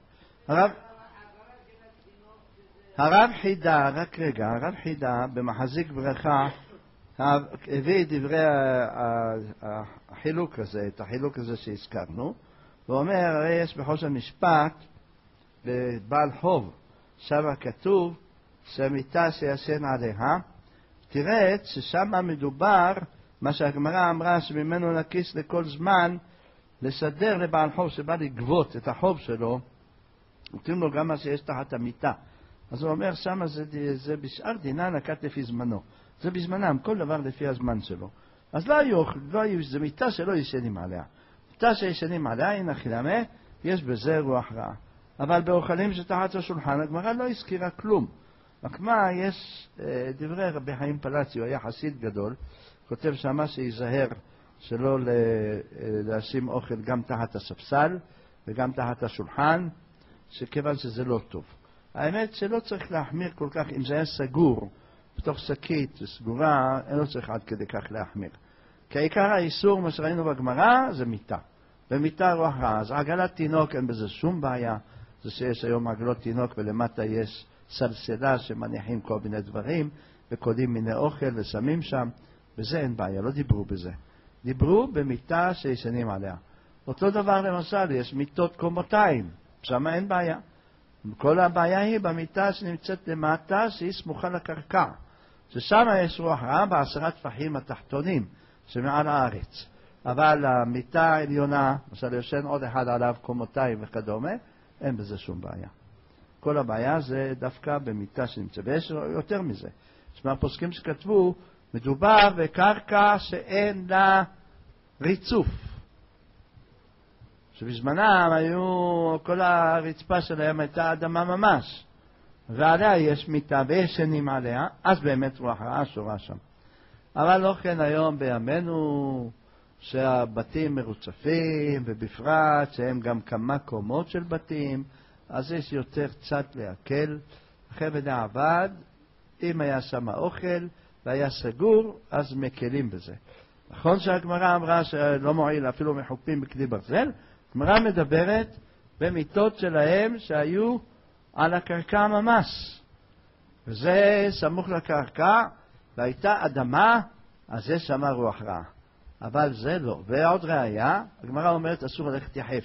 Speaker 1: הרב חידה, רק רגע, הרב חידה במחזיק ברכה, הביא את דברי החילוק הזה, את החילוק הזה שהזכרנו, ואומר, הרי יש בחושן משפט, בבעל חוב, שם כתוב, שהמיטה שישן עליה, תראה ששם מדובר, מה שהגמרא אמרה, שממנו נקיס לכל זמן, לסדר לבעל חוב שבא לגבות את החוב שלו, נותנים לו גם מה שיש תחת המיטה. אז הוא אומר, שם זה בשאר דינה נקט לפי זמנו. זה בזמנם, כל דבר לפי הזמן שלו. אז לא היו, זה מיטה שלא ישנים עליה. מיטה שישנים עליה, הנה חינמי, יש בזה רוח רעה. אבל באוכלים שתחת השולחן, הגמרא לא הזכירה כלום. רק מה, יש דברי רבי חיים פלצי, הוא היה חסיד גדול, כותב שמה שיזהר שלא לשים אוכל גם תחת הספסל וגם תחת השולחן, שכיוון שזה לא טוב. האמת שלא צריך להחמיר כל כך, אם זה היה סגור, בתוך שקית וסגורה, אין לא צריך עד כדי כך להחמיר. כי העיקר האיסור, מה שראינו בגמרא, זה מיטה. ומיטה רוח רעה. אז עגלת תינוק אין בזה שום בעיה. זה שיש היום עגלות תינוק ולמטה יש סלסלה שמניחים כל מיני דברים, וקודים מיני אוכל ושמים שם, וזה אין בעיה, לא דיברו בזה. דיברו במיטה שישנים עליה. אותו דבר למשל, יש מיטות קומותיים, שם אין בעיה. כל הבעיה היא במיטה שנמצאת למטה, שהיא סמוכה לקרקע. ששם יש רוח רעה ב10 טפחים התחתונים, שמעל הארץ. אבל המיטה העליונה, למשל יושן עוד אחד עליו קומותיים וכדומה, אין בזה שום בעיה. כל הבעיה זה דווקא במיטה שנמצא. ויש יותר מזה. יש מהפוסקים שכתבו, מדובר בקרקע שאין לה ריצוף. שבזמנם היו, כל הרצפה שלהם הייתה אדמה ממש. ועליה יש מיטה וישנים עליה, אז באמת רוח רעה שורה שם. אבל לא כן היום בימינו, שהבתים מרוצפים, ובפרט שהם גם כמה קומות של בתים, אז יש יותר קצת להקל. אחרי בדיעבד, אם היה שם אוכל והיה סגור, אז מקלים בזה. נכון שהגמרא אמרה שלא מועיל אפילו מחופים בכלי ברזל, הגמרא מדברת במיטות שלהם שהיו על הקרקע ממש. וזה סמוך לקרקע, והייתה אדמה, אז יש שם רוח רעה. אבל זה לא. ועוד ראיה, הגמרא אומרת אסור ללכת יחף.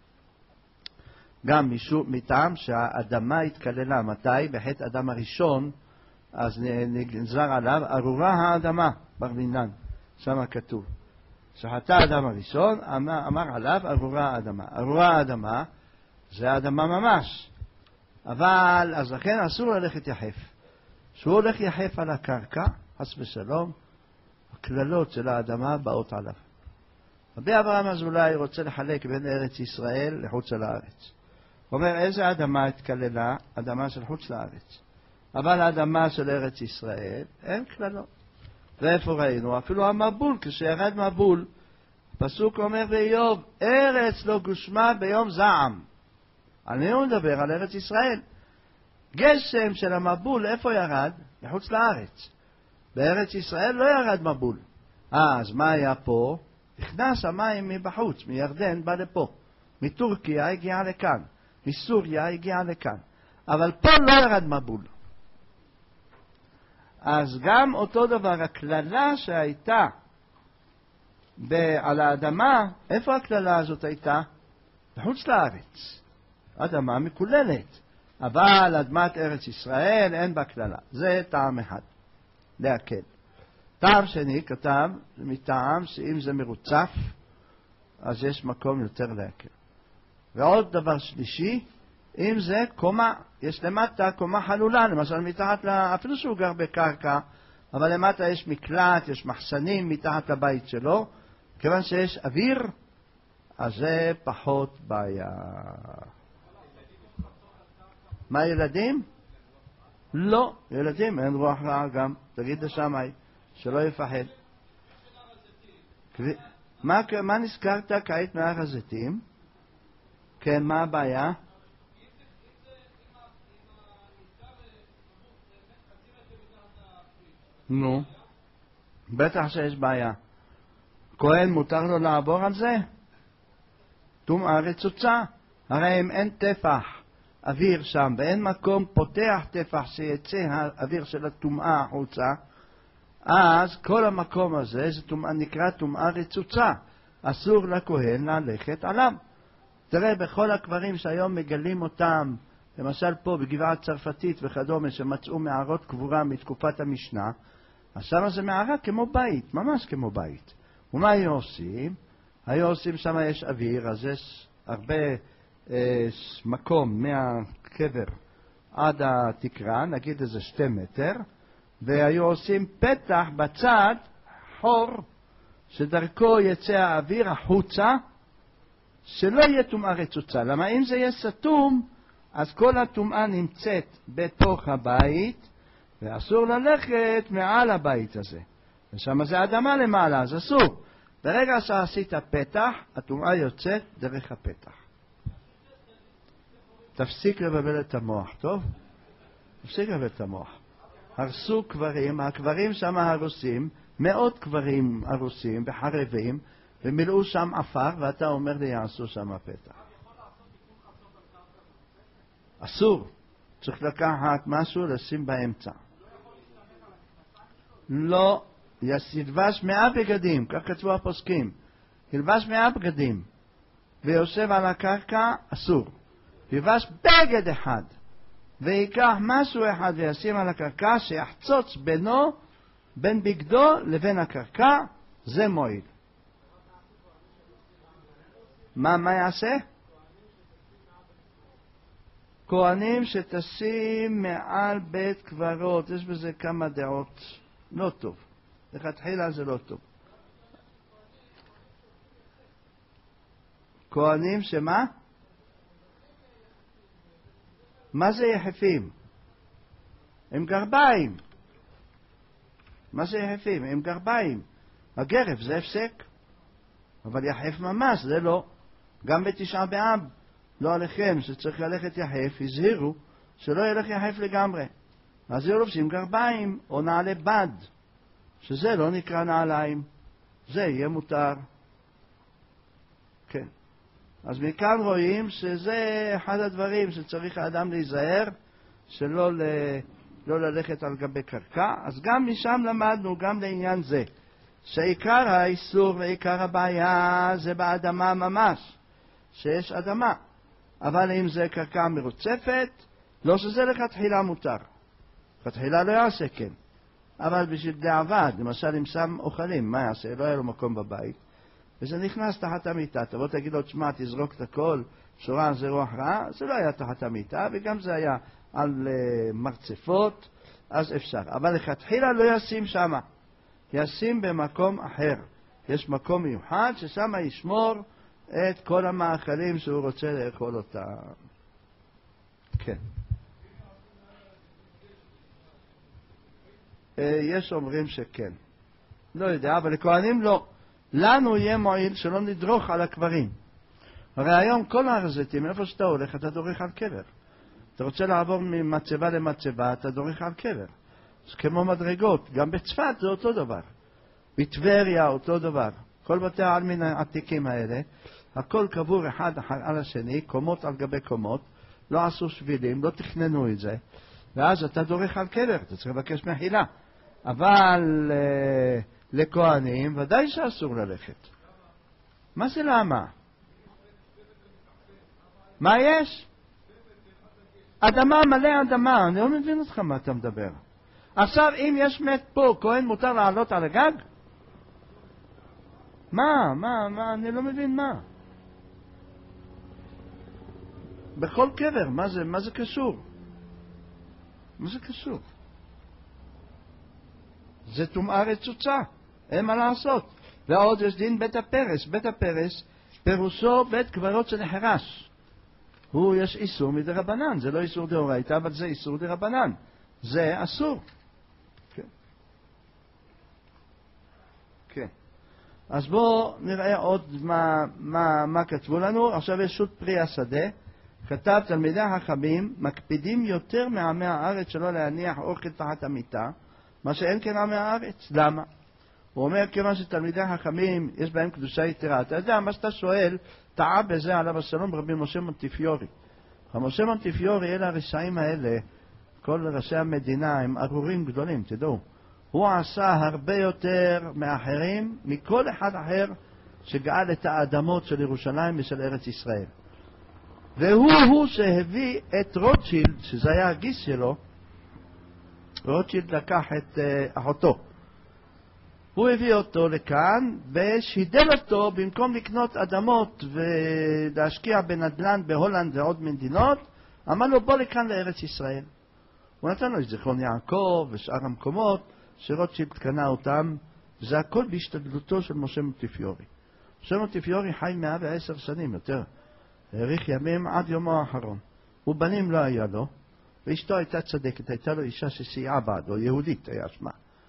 Speaker 1: גם מטעם שהאדמה התקללה. מתי? בחטא אדם הראשון, אז נגזר עליו, ארורה האדמה, ברלינן. שם כתוב. שחטא האדם הראשון, אמר עליו ארורה האדמה. ארורה האדמה זה האדמה ממש. אבל, אז לכן אסור ללכת יחף. שהוא הולך יחף על הקרקע, חס ושלום, הכללות של האדמה באות עליו. רבי אברהם אזולאי רוצה לחלק בין ארץ ישראל לחוץ לארץ. הוא אומר, איזה אדמה התקללה? אדמה של חוץ לארץ. אבל האדמה של ארץ ישראל, אין כללות. ואיפה ראינו? אפילו המבול, כשירד מבול, פסוק אומר באיוב, ארץ לא גושמה ביום זעם. על מי הוא מדבר? על ארץ ישראל. גשם של המבול, איפה ירד? לחוץ לארץ. בארץ ישראל לא ירד מבול. אז מה היה פה? נכנס המים מבחוץ, מירדן בא לפה. מטורקיה הגיעה לכאן, מסוריה הגיעה לכאן. אבל פה לא ירד מבול. אז גם אותו דבר, הכללה שהייתה על האדמה, איפה הכללה הזאת הייתה? בחוץ לארץ. אדמה מקוללת. אבל אדמת ארץ ישראל אין בה כללה. זה טעם אחד, להקל. טעם שני כתב, מטעם שאם זה מרוצף, אז יש מקום יותר להקל. ועוד דבר שלישי, אם זה קומה, יש למטה קומה חלולה, למשל מתחת, אפילו שהוא גר בקרקע, אבל למטה יש מקלט, יש מחסנים מתחת לבית שלו, כיוון שיש אוויר, אז זה פחות בעיה. מה ילדים? לא, ילדים אין רוח רעה גם, תגיד לשמאי, שלא יפחד. מה נזכרת כעת מהר הזיתים? כן, מה הבעיה? נו, בטח שיש בעיה. כהן מותר לו לעבור על זה? טומאה רצוצה. הרי אם אין טפח אוויר שם ואין מקום פותח טפח שיצא האוויר של הטומאה החוצה, אז כל המקום הזה זה נקרא טומאה רצוצה. אסור לכהן ללכת עליו. תראה, בכל הקברים שהיום מגלים אותם, למשל פה בגבעה צרפתית וכדומה, שמצאו מערות קבורה מתקופת המשנה, אז שם זה מערה כמו בית, ממש כמו בית. ומה היו עושים? היו עושים, שם יש אוויר, אז יש הרבה מקום מהקבר עד התקרה, נגיד איזה 2 מטר, והיו עושים פתח בצד, חור, שדרכו יצא האוויר החוצה, שלא יהיה טומאה רצוצה. למה אם זה יהיה סתום, אז כל הטומאה נמצאת בתוך הבית, ואסור ללכת מעל הבית הזה. ושם זה אדמה למעלה, אז אסור. ברגע שעשית פתח, הטומאה יוצאת דרך הפתח. תפסיק לבלבל את המוח, טוב? תפסיק לבלבל את המוח. הרסו קברים, הקברים שם הרוסים, 100 קברים הרוסים וחרבים, ומילאו שם עפר, ואתה אומר לי, יעשו שם פתח. אסור. צריך לקחת משהו, לשים באמצע. לא, ילבש 100 בגדים, כך כתבו הפוסקים. ילבש 100 בגדים, ויושב על הקרקע, אסור. ילבש בגד אחד, ויקח משהו אחד וישים על הקרקע, שיחצוץ בינו, בין בגדו לבין הקרקע, זה מועיל. מה יעשה? כהנים שתשים מעל בית קברות, יש בזה כמה דעות, לא טוב. לכתחילה זה לא טוב. כהנים שמה? מה זה יחפים? הם גרביים. מה זה יחפים? הם גרביים. הגרב זה הפסק. אבל יחף ממש, זה לא. גם בתשעה באב, לא עליכם, שצריך ללכת יחף, הזהירו שלא ילך יחף לגמרי. אז לובשים גרביים או נעלי בד, שזה לא נקרא נעליים. זה יהיה מותר. כן. אז מכאן רואים שזה אחד הדברים שצריך האדם להיזהר, שלא לא ללכת על גבי קרקע. אז גם משם למדנו, גם לעניין זה, שעיקר האיסור ועיקר הבעיה זה באדמה ממש, שיש אדמה. אבל אם זה קרקע מרוצפת, לא שזה לכתחילה מותר. לכתחילה לא יעשה כן. אבל בשביל דעבד, למשל אם שם אוכלים, מה יעשה? לא היה לו מקום בבית. וזה נכנס תחת המיטה. תבוא תגיד לו, תשמע, תזרוק את הכל, שורה זה רוח רעה. זה לא היה תחת המיטה, וגם זה היה על מרצפות, אז אפשר. אבל לכתחילה לא ישים שמה. ישים במקום אחר. יש מקום מיוחד ששם ישמור את כל המאכלים שהוא רוצה לאכול אותם. כן. יש אומרים שכן. לא יודע, אבל לכהנים לא. לנו יהיה מועיל שלא נדרוך על הקברים. הרי היום כל הר הזיתים, איפה שאתה הולך, אתה דורך על קבר. אתה רוצה לעבור ממצבה למצבה, אתה דורך על קבר. זה כמו מדרגות. גם בצפת זה אותו דבר. בטבריה אותו דבר. כל בתי העלמין העתיקים האלה, הכל קבור אחד על השני, קומות על גבי קומות, לא עשו שבילים, לא תכננו את זה, ואז אתה דורך על קבר, אתה צריך לבקש מחילה. אבל לכהנים ודאי שאסור ללכת. מה זה למה? מה יש? אדמה, מלא אדמה, אני לא מבין אותך מה אתה מדבר. עכשיו, אם יש מת פה, כהן מותר לעלות על הגג? מה, אני לא מבין מה. בכל קבר, מה זה קשור? מה זה קשור? זה טומאה רצוצה, אין מה לעשות. ועוד יש דין בית הפרס. בית הפרס פירושו בית קברות שנחרש. הוא יש איסור מדרבנן, זה לא איסור דאורייתא, אבל זה איסור דרבנן. זה אסור. כן. כן. אז בואו נראה עוד מה כתבו לנו. עכשיו יש שו"ת פרי השדה. כתב תלמידי החכמים מקפידים יותר מעמי הארץ שלא להניח אוכל תחת המיטה, מה שאין כן עמי הארץ. למה? הוא אומר כיוון שתלמידי החכמים יש בהם קדושה יתרה. אתה יודע, מה שאתה שואל, טעה בזה עליו השלום רבי משה מונטיפיורי. משה מונטיפיורי, אלה הרשעים האלה, כל ראשי המדינה הם ארורים גדולים, תדעו. הוא עשה הרבה יותר מאחרים, מכל אחד אחר שגאל את האדמות של ירושלים ושל ארץ ישראל. והוא שהביא את רוטשילד, שזה היה הגיס שלו. רוטשילד לקח את אחותו. הוא הביא אותו לכאן ושידל אותו במקום לקנות אדמות ולהשקיע בנדל"ן בהולנד ועוד מדינות, אמר לו בוא לכאן לארץ ישראל. הוא נתן לו את זיכרון יעקב ושאר המקומות שרוטשילד קנה אותם, וזה הכל בהשתדלותו של משה מונטיפיורי. משה מונטיפיורי חי 110 שנים יותר. האריך ימים עד יומו האחרון. ובנים לא היה לו, ואשתו הייתה צדקת, הייתה לו אישה שסייעה בעדו, יהודית היה שמה.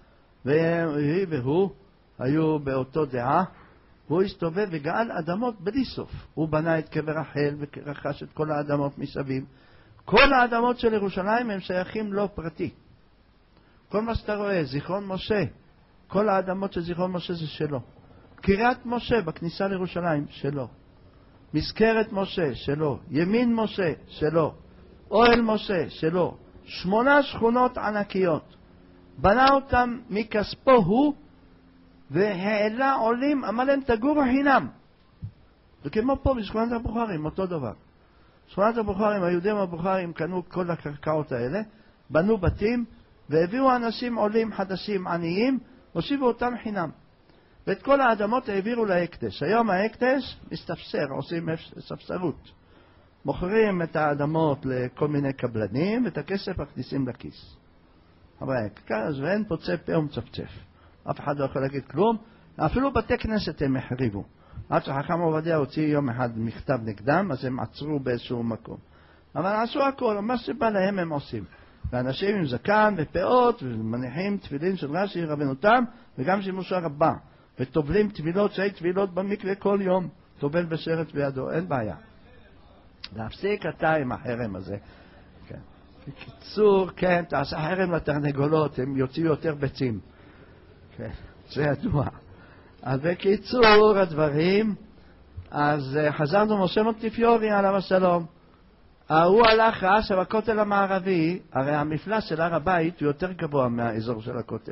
Speaker 1: והיא והוא היו באותו דעה, והוא הסתובב וגאל אדמות בלי סוף. הוא בנה את קבר רחל ורכש את כל האדמות מסביב. כל האדמות של ירושלים הם שייכים לו פרטי. כל מה שאתה רואה, זיכרון משה, כל האדמות של זיכרון משה זה שלו. קריית משה בכניסה לירושלים, שלו. מזכרת משה, שלו. ימין משה, שלו. אוהל משה, שלו. 8 שכונות ענקיות. בנה אותם מכספו הוא, והעלה עולים, אמר להם תגורו חינם. וכמו פה בשכונת הבוכרים, אותו דבר. שכונת הבוכרים, היהודים הבוכרים קנו כל הקרקעות האלה, בנו בתים, והביאו אנשים עולים חדשים עניים, הושיבו אותם חינם. ואת כל האדמות העבירו להקדש. היום ההקדש מסתפסר, עושים ספסרות. מוכרים את האדמות לכל מיני קבלנים, ואת הכסף מכניסים לכיס. אבל אז ואין פוצה פה ומצפצף. אף אחד לא יכול להגיד כלום, אפילו בתי כנסת הם החריבו. עד שחכם עובדיה הוציא יום אחד מכתב נגדם, אז הם עצרו באיזשהו מקום. אבל עשו הכל, מה שבא להם הם עושים. ואנשים עם זקן ופאות, ומניחים תפילין של רש"י רבנותם, וגם שימוש הרבה. וטובלים טבילות, 6 טבילות במקווה כל יום. טובל בשרת בידו, אין בעיה. להפסיק אתה עם החרם הזה. כן. בקיצור, כן, תעשה חרם לתרנגולות, הם יוציאו יותר ביצים. כן, זה ידוע. אז בקיצור הדברים, אז חזרנו משה מונטיפיורי עליו השלום. הוא הלך ראה שבכותל המערבי, הרי המפלס של הר הבית הוא יותר גבוה מהאזור של הכותל.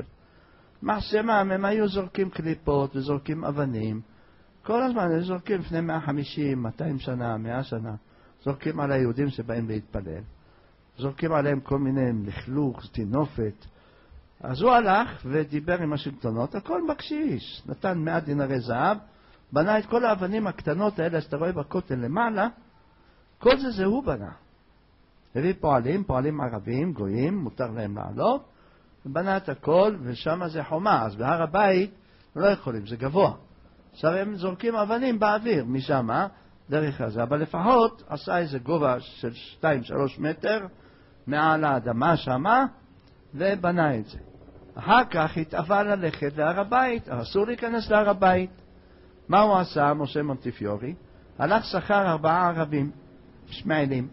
Speaker 1: מחשמם, הם היו זורקים קליפות וזורקים אבנים. כל הזמן הם זורקים לפני 150, 200 שנה, 100 שנה. זורקים על היהודים שבאים להתפלל. זורקים עליהם כל מיני לכלוך, תינופת. אז הוא הלך ודיבר עם השלטונות, הכל בקשיש. נתן 100 דינרי זהב, בנה את כל האבנים הקטנות האלה שאתה רואה בכותל למעלה, כל זה הוא בנה. הביא פועלים ערבים, גויים, מותר להם לעלות, ובנה את הכל, ושם זה חומה. אז בהר הבית לא יכולים, זה גבוה. עכשיו הם זורקים אבנים באוויר משם, דרך הזה. אבל לפחות עשה איזה גובה של 2-3 מטר מעל האדמה שם, ובנה את זה. אחר כך התאווה ללכת להר הבית, אסור להיכנס להר הבית. מה הוא עשה, משה מונטיפיורי? הלך שכר 4 ערבים, ישמעאלים.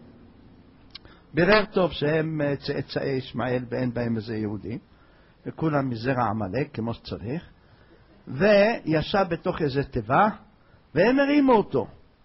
Speaker 1: בירר טוב שהם צאצאי ישמעאל ואין בהם איזה יהודים, וכולם מזרע עמלק כמו שצריך, וישב בתוך איזה תיבה, והם הרימו אותו.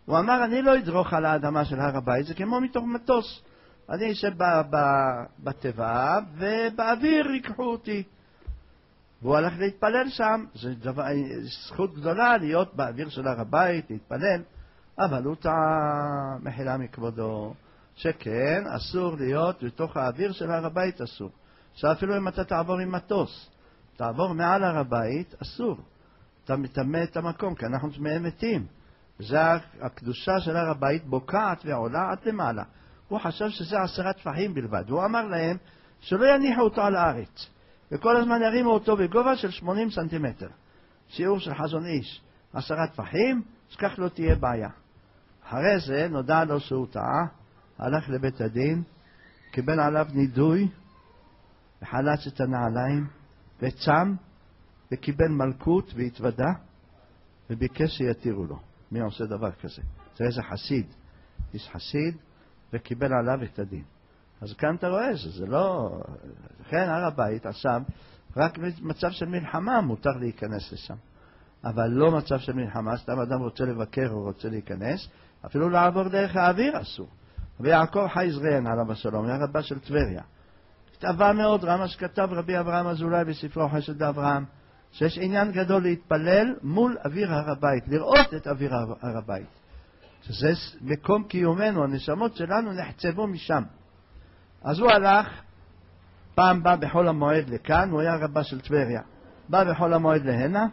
Speaker 1: הוא אמר, אני לא אדרוך על האדמה של הר הבית, זה כמו מתוך מטוס. אני אשב בתיבה, ובאוויר ייקחו אותי. והוא הלך להתפלל שם, זו זכות גדולה להיות באוויר של הר הבית, להתפלל, אבל הוא טעה, מחילה מכבודו, שכן, אסור להיות בתוך האוויר של הר הבית, אסור. שאפילו אם אתה תעבור עם מטוס, תעבור מעל הר הבית, אסור. אתה מטמא את המקום, כי אנחנו טמאים מתים. זה הקדושה של הר הבית בוקעת ועולה עד למעלה. הוא חשב שזה 10 טפחים בלבד. הוא אמר להם שלא יניחו אותו על הארץ, וכל הזמן ירימו אותו בגובה של 80 סנטימטר. שיעור של חזון איש, 10 טפחים, אז כך לא תהיה בעיה. אחרי זה נודע לו שהוא טעה, הלך לבית הדין, קיבל עליו נידוי, וחלץ את הנעליים, וצם, וקיבל מלכות והתוודה, וביקש שיתירו לו. מי עושה דבר כזה? זה איזה חסיד, איש חסיד, וקיבל עליו את הדין. אז כאן אתה רואה שזה לא... לכן הר הבית עכשיו, רק במצב של מלחמה מותר להיכנס לשם. אבל לא מצב של מלחמה, סתם אדם רוצה לבקר או רוצה להיכנס, אפילו לעבור דרך האוויר אסור. ויעקב חייזריאן עליו השלום, היה רבה של טבריה. התאווה מאוד רמה שכתב רבי אברהם אזולאי בספרו חסד אברהם, שיש עניין גדול להתפלל מול אוויר הר הבית, לראות את אוויר הר הבית. שזה מקום קיומנו, הנשמות שלנו נחצבו משם. אז הוא הלך, פעם בא בחול המועד לכאן, הוא היה רבה של טבריה. בא בחול המועד להנה,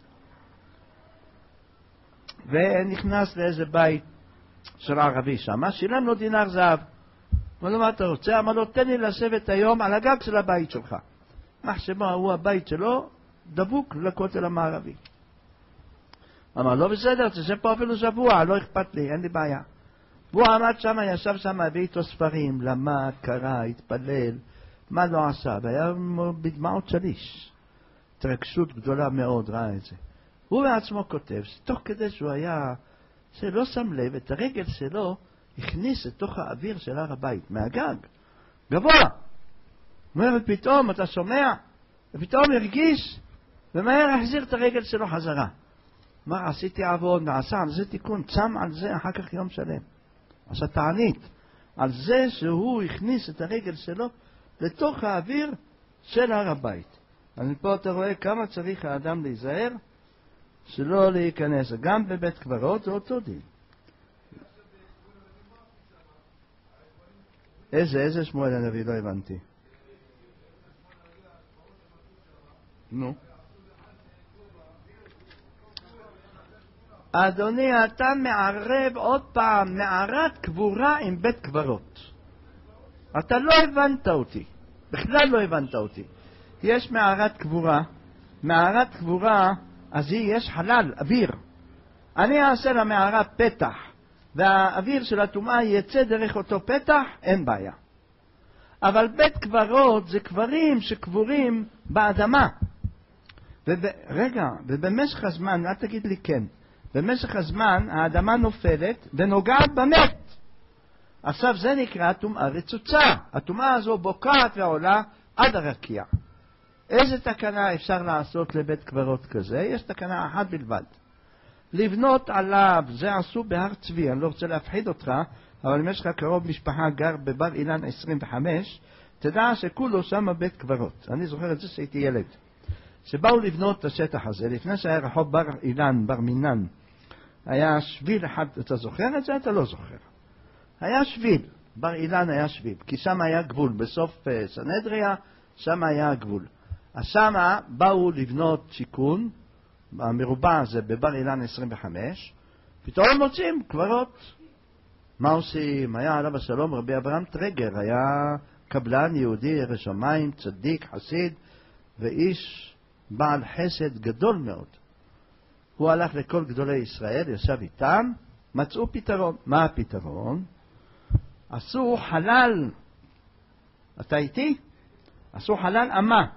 Speaker 1: ונכנס לאיזה בית של ערבי שם, שילם לו דינר זהב. אמר לו, מה אתה רוצה? אמר לו, תן לי לשבת היום על הגג של הבית שלך. מחשבו, הוא הבית שלו, דבוק לכותל המערבי. אמר לו, בסדר, תשב פה אפילו שבוע, לא אכפת לי, אין לי בעיה. והוא עמד שם, ישב שם, הביא איתו ספרים, למד, קרא, התפלל, מה לא עשה, והיה בדמעות שליש. התרגשות גדולה מאוד, ראה את זה. הוא בעצמו כותב, תוך כדי שהוא היה, שלא שם לב, את הרגל שלו הכניס לתוך האוויר של הר הבית, מהגג, גבוה. הוא אומר, ופתאום, אתה שומע? ופתאום הרגיש, ומהר החזיר את הרגל שלו חזרה. אמר, עשיתי עבוד, ועשה על זה תיקון, צם על זה אחר כך יום שלם. עשה תענית, על זה שהוא הכניס את הרגל שלו לתוך האוויר של הר הבית. אז פה אתה רואה כמה צריך האדם להיזהר, שלא להיכנס. גם בבית קברות זה אותו דין. איזה שמואל הנביא? לא הבנתי. נו. אדוני, אתה מערב עוד פעם מערת קבורה עם בית קברות. אתה לא הבנת אותי. בכלל לא הבנת אותי. יש מערת קבורה. מערת קבורה, אז יש חלל, אוויר. אני אעשה למערה פתח, והאוויר של הטומאה יצא דרך אותו פתח, אין בעיה. אבל בית קברות זה קברים שקבורים באדמה. רגע, ובמשך הזמן, אל תגיד לי כן, במשך הזמן האדמה נופלת ונוגעת במת. עכשיו זה נקרא טומאה רצוצה. הטומאה הזו בוקעת ועולה עד הרקיע. איזה תקנה אפשר לעשות לבית קברות כזה? יש תקנה אחת בלבד. לבנות עליו, זה עשו בהר צבי, אני לא רוצה להפחיד אותך, אבל אם יש לך קרוב משפחה גר בבר אילן 25, תדע שכולו שם בית קברות. אני זוכר את זה שהייתי ילד. שבאו לבנות את השטח הזה, לפני שהיה רחוב בר אילן, בר מינן, היה שביל אחד, אתה זוכר את זה? אתה לא זוכר. היה שביל, בר אילן היה שביל, כי שם היה גבול, בסוף סנהדריה, שם היה הגבול. אז שם באו לבנות שיכון, המרובע הזה בבר אילן 25, פתאום מוצאים קברות. מה עושים? היה עליו השלום רבי אברהם טרגר, היה קבלן יהודי, ירא שמיים, צדיק, חסיד, ואיש בעל חסד גדול מאוד. הוא הלך לכל גדולי ישראל, ישב איתם, מצאו פתרון. מה הפתרון? עשו חלל, אתה איתי? עשו חלל אמה.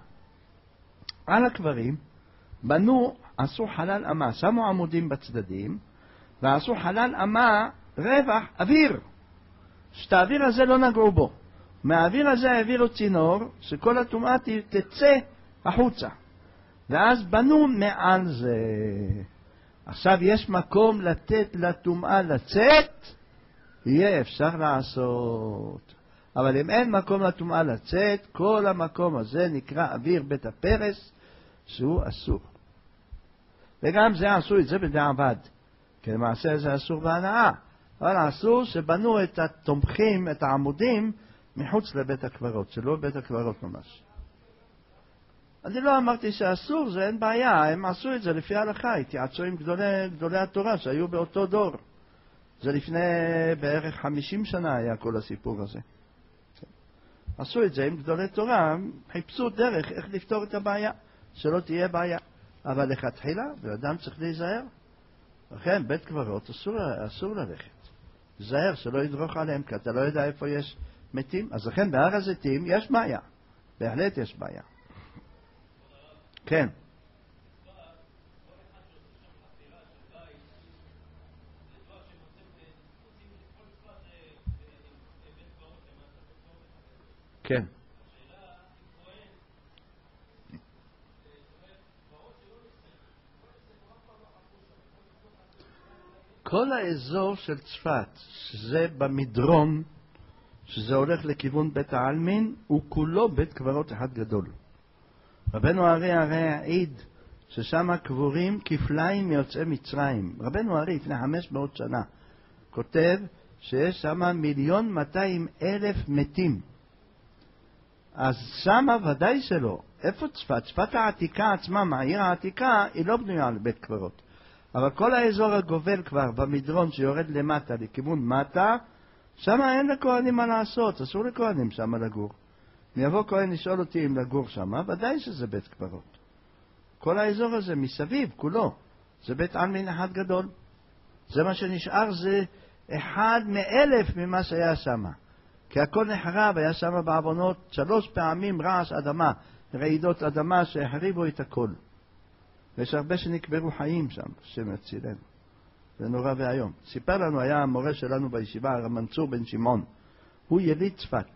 Speaker 1: על הקברים בנו, עשו חלל אמה, שמו עמודים בצדדים, ועשו חלל אמה רווח אוויר, שאת האוויר הזה לא נגעו בו. מהאוויר הזה העבירו צינור, שכל הטומאה תצא החוצה. ואז בנו מעל זה. עכשיו יש מקום לתת לטומאה לצאת, יהיה אפשר לעשות. אבל אם אין מקום לטומאה לצאת, כל המקום הזה נקרא אוויר בית הפרס, שהוא אסור. וגם זה עשו את זה בדיעבד, כי למעשה זה אסור בהנאה. אבל אסור שבנו את התומכים, את העמודים, מחוץ לבית הקברות, שלא בית הקברות ממש. אני לא אמרתי שאסור, זה אין בעיה, הם עשו את זה לפי ההלכה, התייעצו עם גדולי התורה שהיו באותו דור. זה לפני בערך 50 שנה היה כל הסיפור הזה. עשו את זה עם גדולי תורה, חיפשו דרך איך לפתור את הבעיה, שלא תהיה בעיה. אבל לכתחילה, ואדם צריך להיזהר. לכן, בית קברות אסור ללכת. זהר שלא ידרוך עליהם, כי אתה לא יודע איפה יש מתים. אז לכן, בהר הזיתים יש בעיה. בהחלט יש בעיה. כן. כן. כל האזור של צפת, שזה במדרון, שזה הולך לכיוון בית העלמין, הוא כולו בית קברות אחד גדול. רבנו הרי העיד ששם קבורים כפליים מיוצאי מצרים. רבנו הרי לפני 500 שנה כותב שיש שם 1,200,000 מתים. אז שמה ודאי שלא. איפה צפת? צפת העתיקה עצמה, העיר העתיקה, היא לא בנויה על בית קברות. אבל כל האזור הגובל כבר במדרון שיורד למטה, לכיוון מטה, שם אין לכהנים מה לעשות, אסור לכהנים שם לגור. אם יבוא כהן לשאול אותי אם לגור שם, ודאי שזה בית קברות. כל האזור הזה מסביב, כולו, זה בית עלמין אחד גדול. זה מה שנשאר, זה 1 מ-1,000 ממה שהיה שם. כי הכל נחרב, היה שם בעוונות 3 פעמים רעש אדמה, רעידות אדמה שהחריבו את הכל. ויש הרבה שנקברו חיים שם, השם יצילנו. זה נורא והיום. סיפר לנו, היה המורה שלנו בישיבה, הרב מנצור בן שמעון. הוא יליד צפת.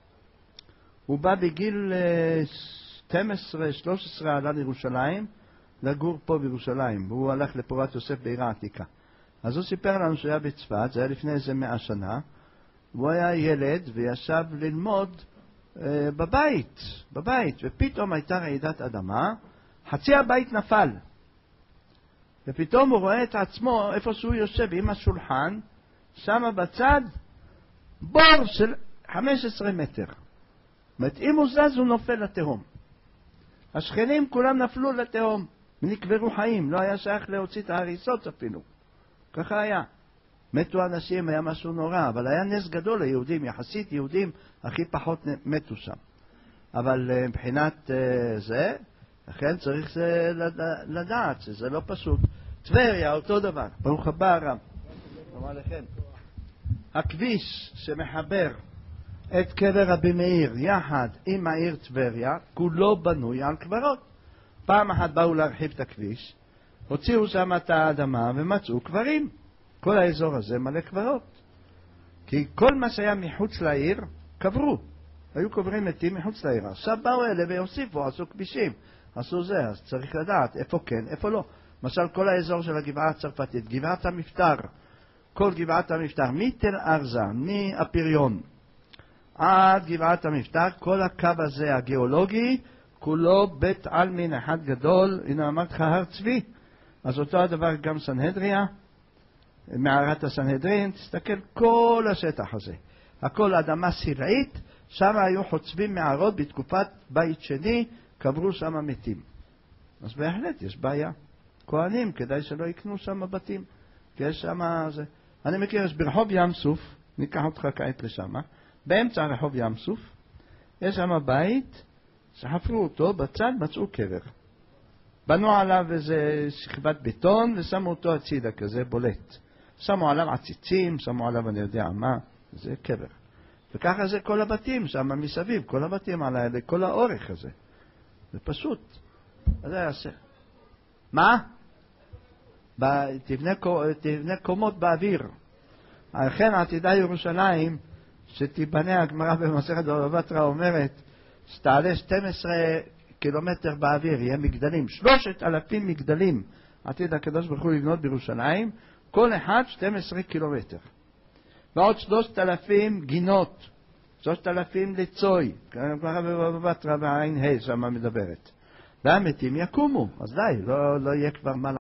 Speaker 1: הוא בא בגיל 12-13 עלה לירושלים, לגור פה בירושלים. והוא הלך לפורת יוסף בעיר העתיקה. אז הוא סיפר לנו שהיה בצפת, זה היה לפני איזה 100 שנה. הוא היה ילד וישב ללמוד בבית, ופתאום הייתה רעידת אדמה, חצי הבית נפל, ופתאום הוא רואה את עצמו איפה שהוא יושב עם השולחן, שם בצד בור של 15 מטר. אם הוא זז הוא נופל לתהום. השכנים כולם נפלו לתהום ונקברו חיים, לא היה שייך להוציא את ההריסות אפילו. ככה היה. מתו אנשים, היה משהו נורא, אבל היה נס גדול ליהודים, יחסית יהודים הכי פחות מתו שם. אבל מבחינת זה, לכן צריך לדעת שזה לא פשוט. טבריה, אותו דבר. ברוך הבא הרב. תאמר לכם. הכביש שמחבר את קבר רבי מאיר יחד עם העיר טבריה, כולו בנוי על קברות. פעם אחת באו להרחיב את הכביש, הוציאו שם את האדמה ומצאו קברים. כל האזור הזה מלא קברות. כי כל מה שהיה מחוץ לעיר, קברו. היו קוברים מתים מחוץ לעיר. עכשיו באו אלה והוסיפו, עשו כבישים. עשו זה, אז צריך לדעת איפה כן, איפה לא. למשל, כל האזור של הגבעה הצרפתית, גבעת המפטר, כל גבעת המפטר, מתל ארזה, מהפריון, עד גבעת המפטר, כל הקו הזה הגיאולוגי, כולו בית עלמין אחד גדול. הנה אמרתי לך הר צבי. אז אותו הדבר גם סנהדריה, מערת הסנהדרין, תסתכל כל השטח הזה. הכל אדמה סלעית, שם היו חוצבים מערות בתקופת בית שני, קברו שם מתים. אז בהחלט יש בעיה. כהנים, כדאי שלא יקנו שם בתים. כי יש שם זה. אני מכיר, יש ברחוב ים סוף, ניקח אותך כעת לשם, באמצע רחוב ים סוף, יש שם בית, שחפרו אותו, בצד מצאו קבר. בנו עליו איזה שכבת בטון, ושמו אותו הצידה כזה בולט. שמו עליו עציצים, שמו עליו אני יודע מה, זה קבר. וככה זה כל הבתים שם מסביב, כל הבתים עליהם, כל האורך הזה. זה פשוט. אז זה יעשה. מה? תבנה קומות באוויר. לכן עתידה ירושלים, שתיבנה, הגמרא במסכת בבא בתרא אומרת, שתעלה 12 קילומטר באוויר, יהיה מגדלים, 3,000 מגדלים עתיד הקדוש ברוך הוא לבנות בירושלים, כל אחד 12 קילומטר. ועוד 3,000 גינות, 3,000 לצוי, ככה בבת רבה עין ה' שמה מדברת. והמתים יקומו, אז די, לא יהיה כבר מה